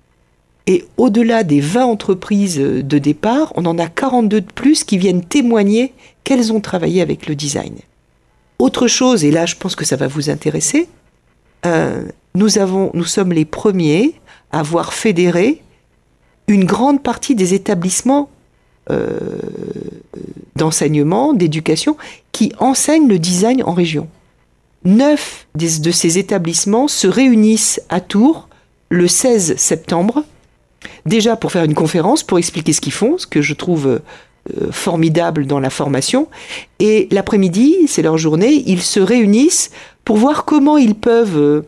[SPEAKER 6] Et au-delà des vingt entreprises de départ, on en a quarante-deux de plus qui viennent témoigner qu'elles ont travaillé avec le design. Autre chose, et là je pense que ça va vous intéresser, euh, nous, avons, nous sommes les premiers à avoir fédéré une grande partie des établissements euh, d'enseignement, d'éducation, qui enseignent le design en région. Neuf de ces établissements se réunissent à Tours le seize septembre, déjà pour faire une conférence, pour expliquer ce qu'ils font, ce que je trouve euh, formidable dans la formation. Et l'après-midi, c'est leur journée, ils se réunissent pour voir comment ils peuvent euh,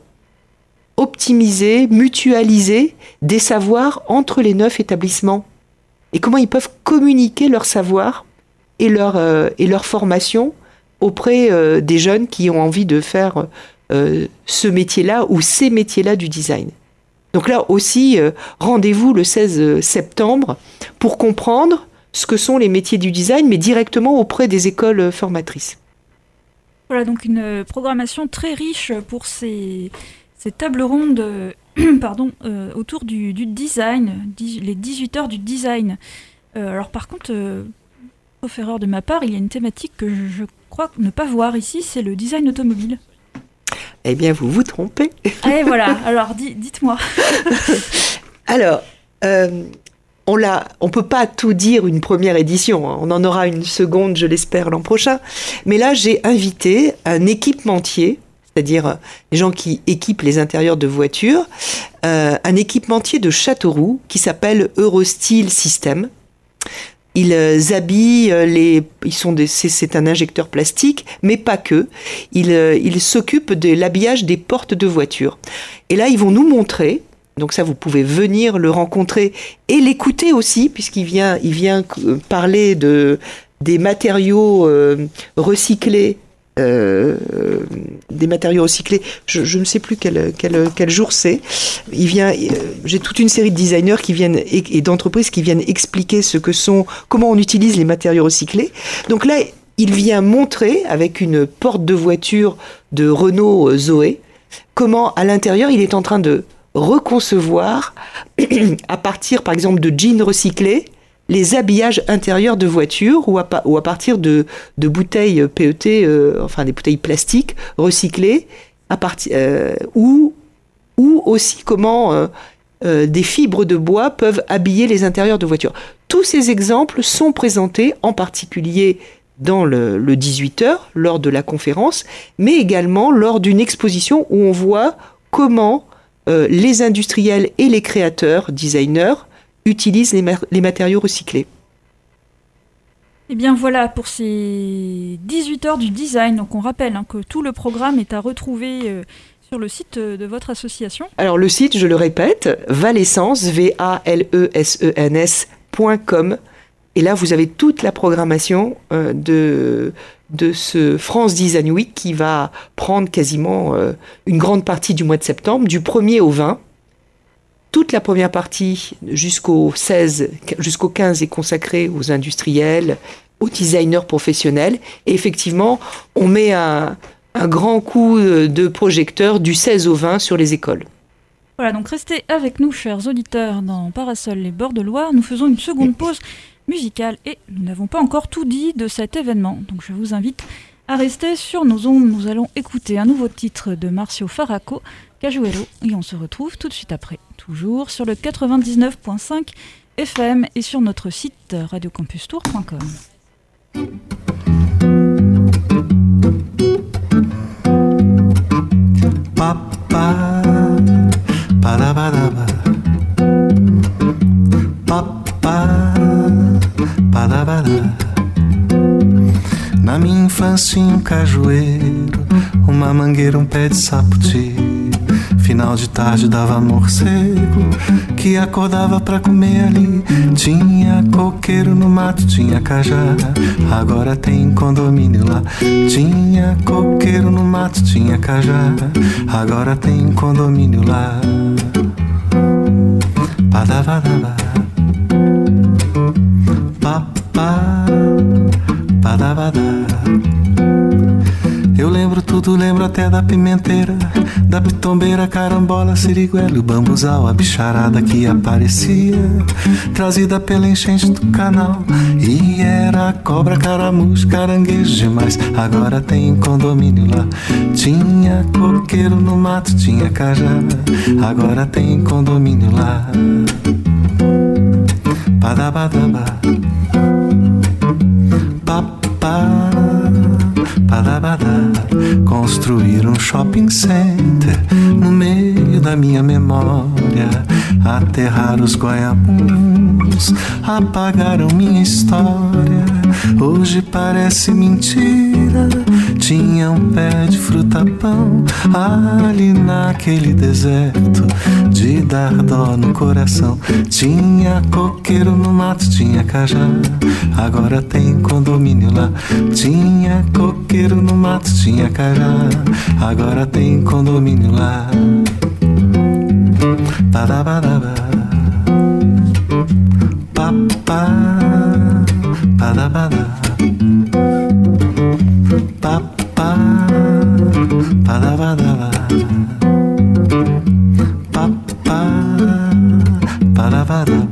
[SPEAKER 6] optimiser, mutualiser des savoirs entre les neuf établissements. Et comment ils peuvent communiquer leur savoir et leur, euh, et leur formation auprès euh, des jeunes qui ont envie de faire euh, ce métier-là ou ces métiers-là du design. Donc là aussi, euh, rendez-vous le seize septembre pour comprendre ce que sont les métiers du design, mais directement auprès des écoles formatrices.
[SPEAKER 1] Voilà, donc une programmation très riche pour ces, ces tables rondes euh, pardon, euh, autour du, du design, dix, les dix-huit heures du design. Euh, alors par contre, euh, sauf erreur de ma part, il y a une thématique que je, je crois ne pas voir ici, c'est le design automobile.
[SPEAKER 6] Eh bien, vous vous trompez.
[SPEAKER 1] Et voilà, alors di- dites-moi.
[SPEAKER 6] Alors, euh, on l'a, on peut pas tout dire une première édition, hein. On en aura une seconde, je l'espère, l'an prochain. Mais là, j'ai invité un équipementier, c'est-à-dire les gens qui équipent les intérieurs de voitures, euh, un équipementier de Châteauroux qui s'appelle Eurostyle System. Ils habillent les, ils sont des, c'est, c'est un injecteur plastique, mais pas que. Ils, ils s'occupent de l'habillage des portes de voiture. Et là, ils vont nous montrer. Donc ça, vous pouvez venir le rencontrer et l'écouter aussi, puisqu'il vient, il vient parler de des matériaux euh, recyclés. Euh, des matériaux recyclés, je, je ne sais plus quel, quel, quel jour c'est. Il vient, euh, j'ai toute une série de designers qui viennent et, et d'entreprises qui viennent expliquer ce que sont, comment on utilise les matériaux recyclés. Donc là, il vient montrer avec une porte de voiture de Renault Zoé comment à l'intérieur il est en train de reconcevoir à partir par exemple de jeans recyclés les habillages intérieurs de voitures ou à, ou à partir de, de bouteilles P E T, euh, enfin des bouteilles plastiques recyclées, à partir, euh, ou, ou aussi comment euh, euh, des fibres de bois peuvent habiller les intérieurs de voitures. Tous ces exemples sont présentés en particulier dans le, le dix-huit heures, lors de la conférence, mais également lors d'une exposition où on voit comment euh, les industriels et les créateurs, designers, utilisent les, ma- les matériaux recyclés.
[SPEAKER 1] Et bien voilà pour ces dix-huit heures du design. Donc on rappelle hein, que tout le programme est à retrouver euh, sur le site de votre association.
[SPEAKER 6] Alors le site, je le répète, valescence, V A L E S E N S point com. Et là, vous avez toute la programmation euh, de, de ce France Design Week qui va prendre quasiment euh, une grande partie du mois de septembre, du premier au vingt. Toute la première partie jusqu'au seize, jusqu'au quinze est consacrée aux industriels, aux designers professionnels. Et effectivement, on met un, un grand coup de projecteur du seize au vingt sur les écoles.
[SPEAKER 1] Voilà, donc restez avec nous, chers auditeurs, dans Parasol les bords de Loire. Nous faisons une seconde pause musicale et nous n'avons pas encore tout dit de cet événement. Donc je vous invite à rester sur nos ondes. Nous allons écouter un nouveau titre de Marcio Faraco, Cajuelo, et on se retrouve tout de suite après. Toujours sur le quatre-vingt-dix-neuf virgule cinq F M et sur notre site radio campus tour point com.
[SPEAKER 7] Papa, padabadaba. Papa, padabada. Na minha infância um cajueiro, uma mangueira, um pé de sapoti. Final de tarde dava morcego que acordava pra comer ali. Tinha coqueiro no mato, tinha cajá, agora tem condomínio lá. Tinha coqueiro no mato, tinha cajá, agora tem condomínio lá. Padavadaba. Papá, padavada. Eu lembro tudo, lembro até da pimenteira, da pitombeira, carambola, siriguela, o bambuzal, a bicharada que aparecia, trazida pela enchente do canal. E era cobra, caramujo, caranguejo demais, agora tem condomínio lá. Tinha coqueiro no mato, tinha cajá, agora tem condomínio lá. Padabadaba. Papá, padabada. Construir um shopping center no meio da minha memória. Aterrar os goiabuns apagaram minha história. Hoje parece mentira. Tinha um pé de fruta-pão ali naquele deserto de dar dó no coração. Tinha coqueiro no mato, tinha cajá, agora tem condomínio lá. Tinha coqueiro no mato, tinha cajá, agora tem condomínio lá. Padabadaba. Papá, padabada. Papá, padabadaba. Papá, padabada.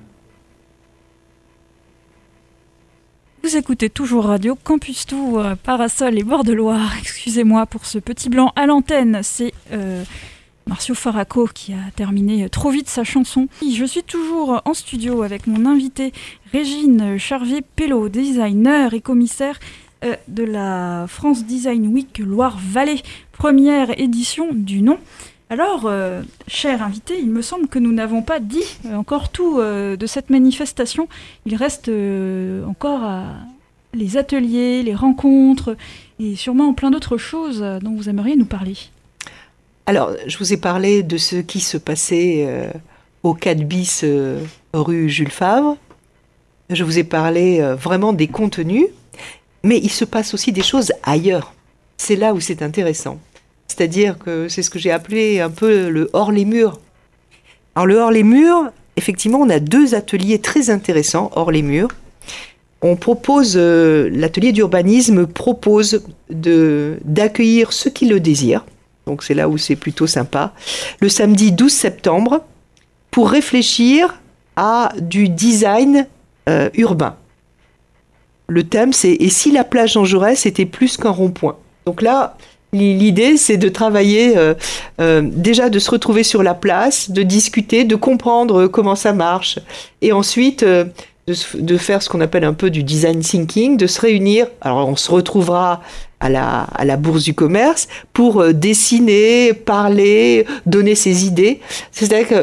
[SPEAKER 1] Vous écoutez toujours Radio Campus Tour, Parasol et Bords de Loire. Excusez-moi pour ce petit blanc à l'antenne. C'est euh, Marcio Faraco qui a terminé trop vite sa chanson. Je suis toujours en studio avec mon invité Régine Charvier-Pello, designer et commissaire euh, de la France Design Week Loire-Vallée, première édition du nom. Alors, euh, cher invité, il me semble que nous n'avons pas dit euh, encore tout euh, de cette manifestation. Il reste euh, encore à les ateliers, les rencontres et sûrement plein d'autres choses dont vous aimeriez nous parler.
[SPEAKER 6] Alors, je vous ai parlé de ce qui se passait euh, au quatre bis euh, rue Jules Favre. Je vous ai parlé euh, vraiment des contenus, mais il se passe aussi des choses ailleurs. C'est là où c'est intéressant. C'est-à-dire que c'est ce que j'ai appelé un peu le hors les murs. Alors le hors les murs, effectivement, on a deux ateliers très intéressants hors les murs. On propose, euh, l'atelier d'urbanisme propose de, d'accueillir ceux qui le désirent. Donc c'est là où c'est plutôt sympa. Le samedi douze septembre, pour réfléchir à du design euh, urbain. Le thème, c'est « Et si la plage Jean Jaurès était plus qu'un rond-point ?» Donc là, l'idée, c'est de travailler, euh, euh, déjà de se retrouver sur la place, de discuter, de comprendre comment ça marche, et ensuite euh, de, de faire ce qu'on appelle un peu du design thinking, de se réunir. Alors, on se retrouvera à la, à la Bourse du Commerce pour euh, dessiner, parler, donner ses idées. C'est-à-dire que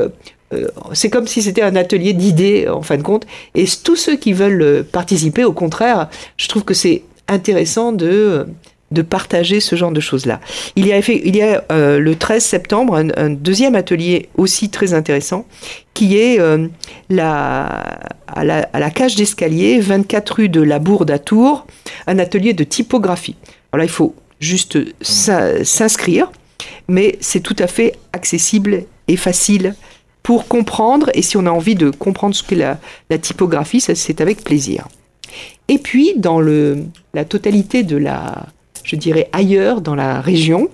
[SPEAKER 6] euh, c'est comme si c'était un atelier d'idées en fin de compte. Et tous ceux qui veulent participer, au contraire, je trouve que c'est intéressant de de partager ce genre de choses-là. Il y a, il y a euh, le treize septembre un, un deuxième atelier aussi très intéressant qui est euh, la, à, la, à la cage d'escalier, vingt-quatre rue de la Bourde à Tours, un atelier de typographie. Alors là, il faut juste s'inscrire, mais c'est tout à fait accessible et facile pour comprendre, et si on a envie de comprendre ce qu'est la, la typographie, ça, c'est avec plaisir. Et puis, dans le, la totalité de la je dirais ailleurs dans la région.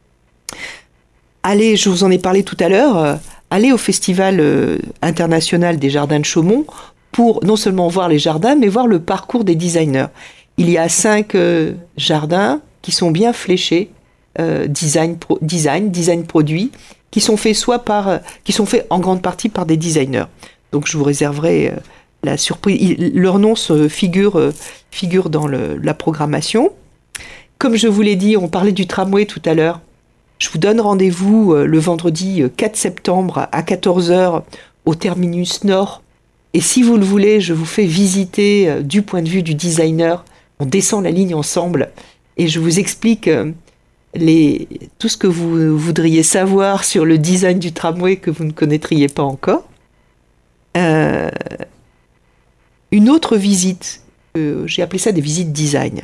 [SPEAKER 6] Allez, je vous en ai parlé tout à l'heure, euh, allez au Festival euh, international des jardins de Chaumont pour non seulement voir les jardins, mais voir le parcours des designers. Il y a cinq euh, jardins qui sont bien fléchés, euh, design, pro, design, design produit, qui sont faits soit par, euh, qui sont faits en grande partie par des designers. Donc je vous réserverai euh, la surprise. Il, leur nom se figure, euh, figure dans le, la programmation. Comme je vous l'ai dit, on parlait du tramway tout à l'heure. Je vous donne rendez-vous euh, le vendredi quatre septembre à quatorze heures au terminus nord. Et si vous le voulez, je vous fais visiter euh, du point de vue du designer. On descend la ligne ensemble et je vous explique euh, les, tout ce que vous voudriez savoir sur le design du tramway que vous ne connaîtriez pas encore. Euh, une autre visite, euh, j'ai appelé ça des visites design.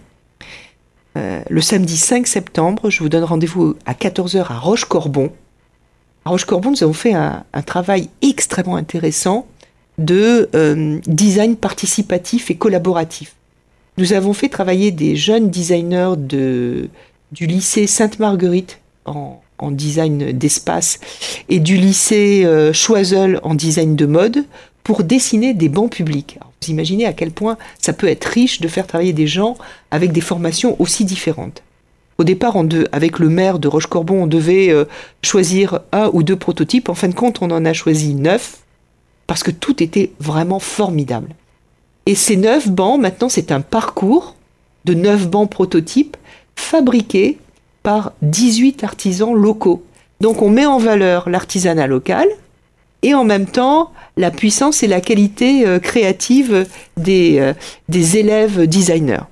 [SPEAKER 6] Euh, le samedi cinq septembre, je vous donne rendez-vous à quatorze heures à Roche-Corbon. À Roche-Corbon, nous avons fait un, un travail extrêmement intéressant de euh, design participatif et collaboratif. Nous avons fait travailler des jeunes designers de, du lycée Sainte-Marguerite en, en design d'espace et du lycée euh, Choiseul en design de mode pour dessiner des bancs publics. Alors, vous imaginez à quel point ça peut être riche de faire travailler des gens avec des formations aussi différentes. Au départ, on de, avec le maire de Roche-Corbon, on devait euh, choisir un ou deux prototypes. En fin de compte, on en a choisi neuf parce que tout était vraiment formidable. Et ces neuf bancs, maintenant, c'est un parcours de neuf bancs prototypes fabriqués par dix-huit artisans locaux. Donc, on met en valeur l'artisanat local et en même temps la puissance et la qualité euh, créative des, euh, des élèves designers.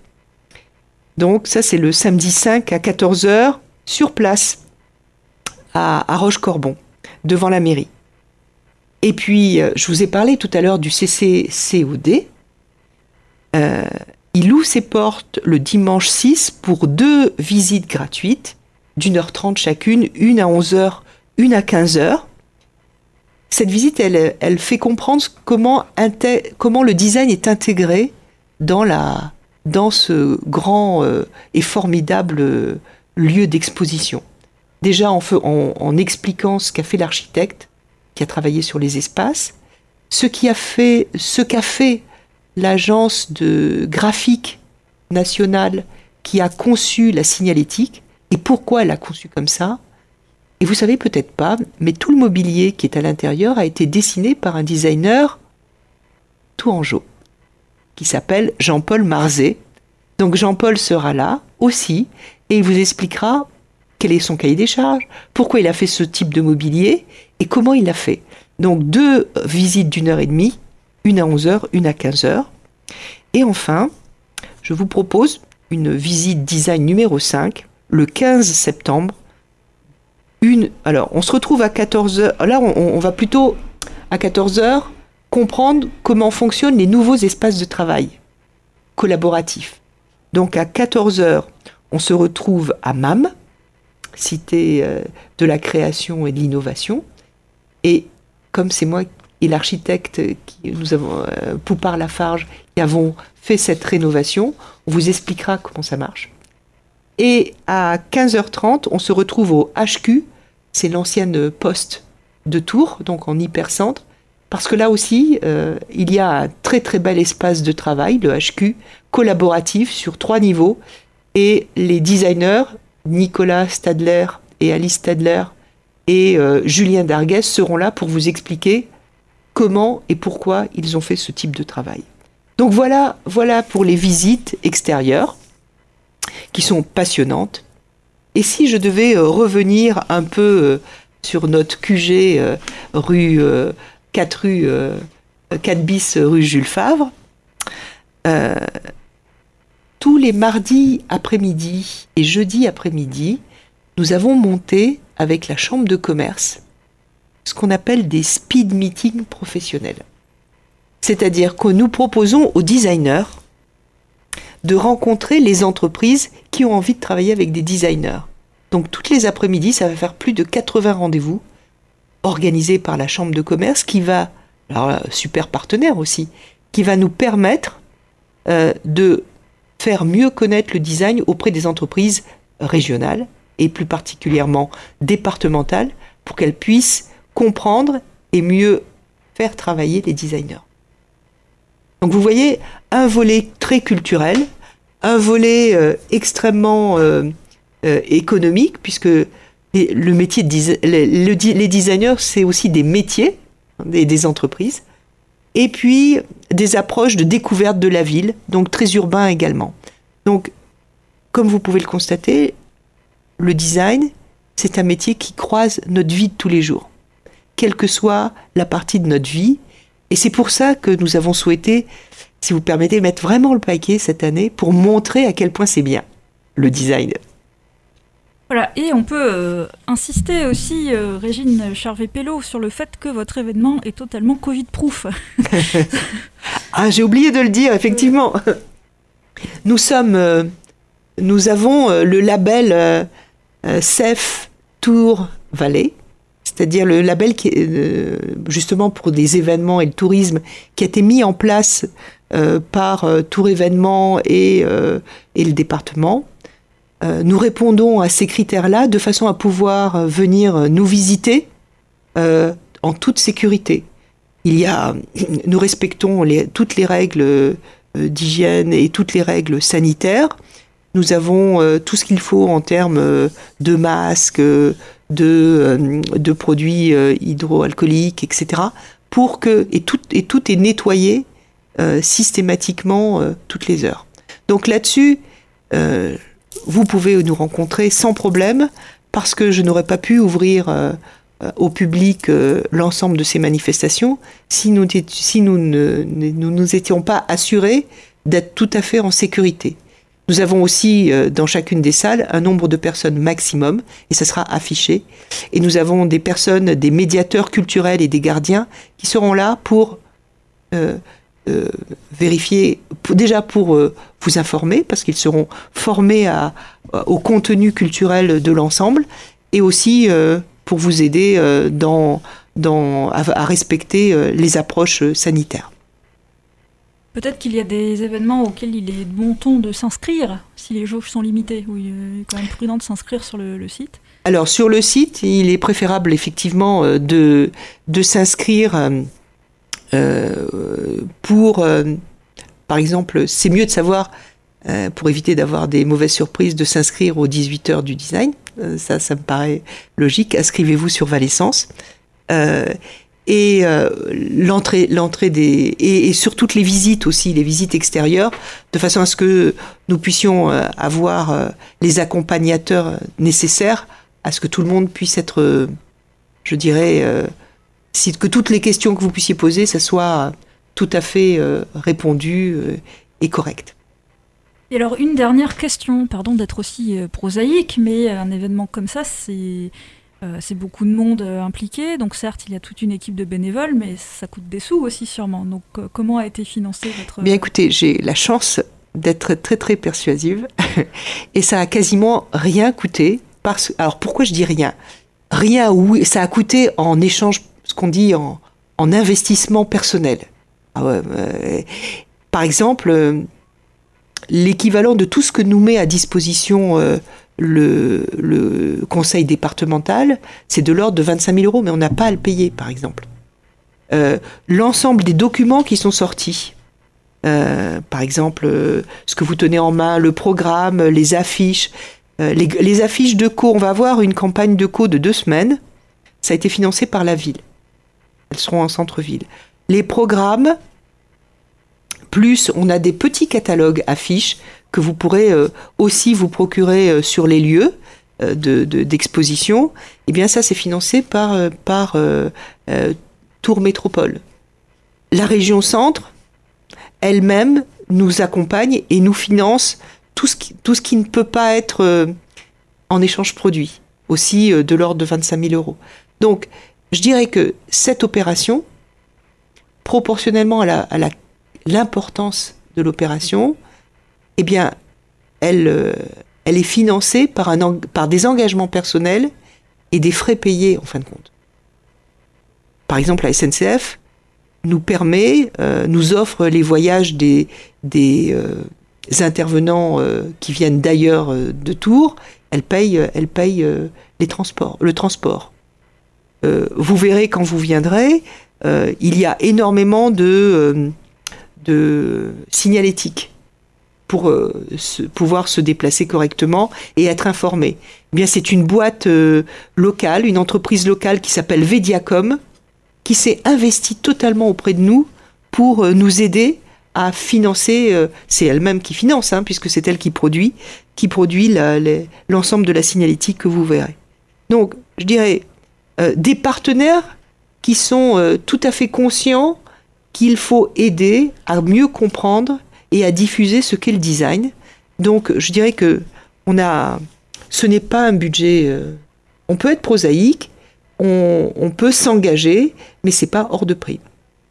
[SPEAKER 6] Donc ça, c'est le samedi cinq à quatorze heures, sur place, à, à Roche-Corbon, devant la mairie. Et puis, euh, je vous ai parlé tout à l'heure du C C C O D. Euh, il ouvre ses portes le dimanche six pour deux visites gratuites, d'une heure trente chacune, une à onze heures, une à quinze heures. Cette visite, elle, elle fait comprendre comment, inté- comment le design est intégré dans, la, dans ce grand euh, et formidable euh, lieu d'exposition. Déjà en, en, en expliquant ce qu'a fait l'architecte qui a travaillé sur les espaces, ce, qui a fait, ce qu'a fait l'agence de graphique nationale qui a conçu la signalétique et pourquoi elle a conçu comme ça. Et vous savez peut-être pas, mais tout le mobilier qui est à l'intérieur a été dessiné par un designer tourangeau, qui s'appelle Jean-Paul Marzé. Donc Jean-Paul sera là aussi, et il vous expliquera quel est son cahier des charges, pourquoi il a fait ce type de mobilier, et comment il l'a fait. Donc deux visites d'une heure et demie, une à onze heures, une à quinze heures. Et enfin, je vous propose une visite design numéro cinq, le quinze septembre, Une, alors, on se retrouve à quatorze heures. Là, on, on va plutôt, à quatorze heures, comprendre comment fonctionnent les nouveaux espaces de travail collaboratifs. Donc, à quatorze heures, on se retrouve à M A M, cité euh, de la création et de l'innovation. Et comme c'est moi et l'architecte, qui, nous avons, euh, Poupard Lafarge, qui avons fait cette rénovation, on vous expliquera comment ça marche. Et à quinze heures trente, on se retrouve au H Q, c'est l'ancienne poste de Tours, donc en hypercentre, parce que là aussi, euh, il y a un très très bel espace de travail, le H Q, collaboratif sur trois niveaux, et les designers, Nicolas Stadler et Alice Stadler et euh, Julien Darguès seront là pour vous expliquer comment et pourquoi ils ont fait ce type de travail. Donc voilà, voilà pour les visites extérieures, qui sont passionnantes. Et si je devais euh, revenir un peu euh, sur notre Q G euh, rue euh, quatre rue euh, quatre bis rue Jules Favre. Euh, tous les mardis après-midi et jeudi après-midi, nous avons monté avec la Chambre de commerce ce qu'on appelle des speed meetings professionnels. C'est-à-dire que nous proposons aux designers de rencontrer les entreprises qui ont envie de travailler avec des designers. Donc toutes les après-midi, ça va faire plus de quatre-vingts rendez-vous organisés par la Chambre de commerce qui va, alors super partenaire aussi, qui va nous permettre euh, de faire mieux connaître le design auprès des entreprises régionales et plus particulièrement départementales pour qu'elles puissent comprendre et mieux faire travailler les designers. Donc vous voyez un volet très culturel, un volet euh, extrêmement euh, euh, économique, puisque les, le métier de desi- les, le, les designers, c'est aussi des métiers des, des entreprises, et puis des approches de découverte de la ville, donc très urbain également. Donc, comme vous pouvez le constater, le design, c'est un métier qui croise notre vie de tous les jours, quelle que soit la partie de notre vie. Et c'est pour ça que nous avons souhaité, si vous permettez, mettre vraiment le paquet cette année pour montrer à quel point c'est bien, le design.
[SPEAKER 1] Voilà, et on peut euh, insister aussi, euh, Régine Charvet-Pello, sur le fait que votre événement est totalement Covid-proof.
[SPEAKER 6] Ah, j'ai oublié de le dire, effectivement. Nous sommes, euh, nous avons euh, le label euh, euh, C E F Tour Vallée, c'est-à-dire le label qui est euh, justement pour des événements et le tourisme, qui a été mis en place euh, par euh, Tour Événements et, euh, et le département. Euh, nous répondons à ces critères-là de façon à pouvoir venir nous visiter euh, en toute sécurité. Il y a, nous respectons les, toutes les règles euh, d'hygiène et toutes les règles sanitaires. Nous avons euh, tout ce qu'il faut en termes euh, de masques, euh, de, euh, de produits euh, hydroalcooliques, et cetera. Pour que, et, tout, et tout est nettoyé euh, systématiquement euh, toutes les heures. Donc là-dessus, euh, vous pouvez nous rencontrer sans problème, parce que je n'aurais pas pu ouvrir euh, au public euh, l'ensemble de ces manifestations si nous si nous ne nous, nous étions pas assurés d'être tout à fait en sécurité. Nous avons aussi euh, dans chacune des salles un nombre de personnes maximum, et ça sera affiché. Et nous avons des personnes, des médiateurs culturels et des gardiens qui seront là pour euh, euh, vérifier, pour, déjà pour euh, vous informer, parce qu'ils seront formés à, au contenu culturel de l'ensemble, et aussi euh, pour vous aider euh, dans, dans, à, à respecter euh, les approches sanitaires.
[SPEAKER 1] Peut-être qu'il y a des événements auxquels il est de bon ton de s'inscrire, si les jauges sont limitées, où il est quand même prudent de s'inscrire sur le, le site.
[SPEAKER 6] Alors sur le site, il est préférable effectivement euh, de, de s'inscrire euh, euh, pour, euh, par exemple, c'est mieux de savoir, euh, pour éviter d'avoir des mauvaises surprises, de s'inscrire aux dix-huit heures du design. Euh, ça, ça me paraît logique. Inscrivez-vous sur Valescence. Euh, et euh, l'entrée, l'entrée des et, et sur toutes les visites aussi, les visites extérieures, de façon à ce que nous puissions euh, avoir euh, les accompagnateurs nécessaires, à ce que tout le monde puisse être, euh, je dirais, euh, si, que toutes les questions que vous puissiez poser, ça soit tout à fait euh, répondu euh, et correct.
[SPEAKER 1] Et alors une dernière question, pardon d'être aussi euh, prosaïque, mais un événement comme ça, c'est Euh, c'est beaucoup de monde euh, impliqué, donc certes il y a toute une équipe de bénévoles, mais ça coûte des sous aussi sûrement. Donc euh, comment a été financé votre...
[SPEAKER 6] Bien écoutez, j'ai la chance d'être très très persuasive et ça a quasiment rien coûté. Parce... Alors pourquoi je dis rien ? Rien, oui, ça a coûté en échange, ce qu'on dit en, en investissement personnel. Ah ouais, euh, par exemple, euh, l'équivalent de tout ce que nous met à disposition euh, Le, le conseil départemental, c'est de l'ordre de vingt-cinq mille euros, mais on n'a pas à le payer, par exemple. Euh, l'ensemble des documents qui sont sortis, euh, par exemple, euh, ce que vous tenez en main, le programme, les affiches, euh, les, les affiches de co, on va avoir une campagne de co de deux semaines, ça a été financé par la ville. Elles seront en centre-ville. Les programmes, plus on a des petits catalogues affiches, que vous pourrez euh, aussi vous procurer euh, sur les lieux. euh, de, de, d'exposition, eh bien ça c'est financé par, euh, par euh, euh, Tours Métropole. La région Centre, elle-même, nous accompagne et nous finance tout ce qui, tout ce qui ne peut pas être euh, en échange produit, aussi euh, de l'ordre de vingt-cinq mille euros. Donc, je dirais que cette opération, proportionnellement à, la, à la, l'importance de l'opération, eh bien, elle, euh, elle est financée par, un, par des engagements personnels et des frais payés en fin de compte. Par exemple, la S N C F nous permet, euh, nous offre les voyages des, des euh, intervenants euh, qui viennent d'ailleurs euh, de Tours. Elle paye, elle paye euh, les transports, le transport. Euh, vous verrez quand vous viendrez, euh, il y a énormément de, euh, de signalétique pour euh, se, pouvoir se déplacer correctement et être informé. Eh bien, c'est une boîte euh, locale, une entreprise locale qui s'appelle Vediacom, qui s'est investie totalement auprès de nous pour euh, nous aider à financer, euh, c'est elle-même qui finance, hein, puisque c'est elle qui produit, qui produit la, les, l'ensemble de la signalétique que vous verrez. Donc, je dirais, euh, des partenaires qui sont euh, tout à fait conscients qu'il faut aider à mieux comprendre et à diffuser ce qu'est le design. Donc, je dirais que on a, ce n'est pas un budget... Euh, on peut être prosaïque, on, on peut s'engager, mais c'est pas hors de prix.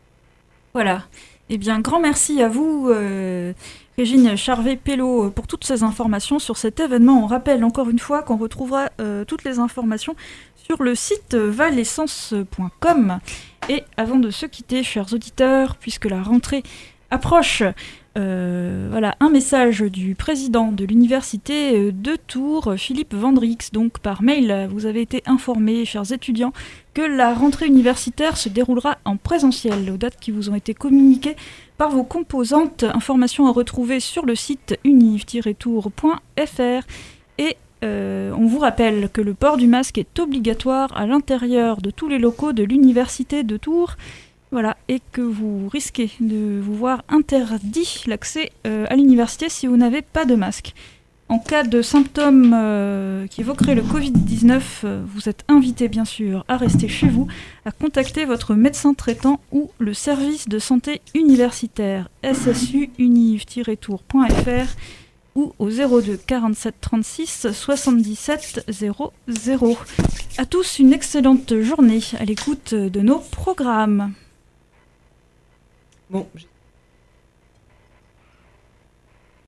[SPEAKER 1] Voilà. Eh bien, grand merci à vous, euh, Régine Charvet-Pello, pour toutes ces informations sur cet événement. On rappelle encore une fois qu'on retrouvera euh, toutes les informations sur le site valessence point com. Et avant de se quitter, chers auditeurs, puisque la rentrée approche, euh, voilà un message du président de l'université de Tours, Philippe Vendrix. Donc par mail, vous avez été informés, chers étudiants, que la rentrée universitaire se déroulera en présentiel aux dates qui vous ont été communiquées par vos composantes. Informations à retrouver sur le site univ tiret tours point f r. Et euh, on vous rappelle que le port du masque est obligatoire à l'intérieur de tous les locaux de l'université de Tours. Voilà, et que vous risquez de vous voir interdit l'accès euh, à l'université si vous n'avez pas de masque. En cas de symptômes euh, qui évoqueraient le covid dix-neuf, euh, vous êtes invité bien sûr à rester chez vous, à contacter votre médecin traitant ou le service de santé universitaire S S U univ tiret tours point f r ou au zéro deux quarante-sept trente-six soixante-dix-sept zéro zéro. À tous une excellente journée à l'écoute de nos programmes.
[SPEAKER 6] Bon,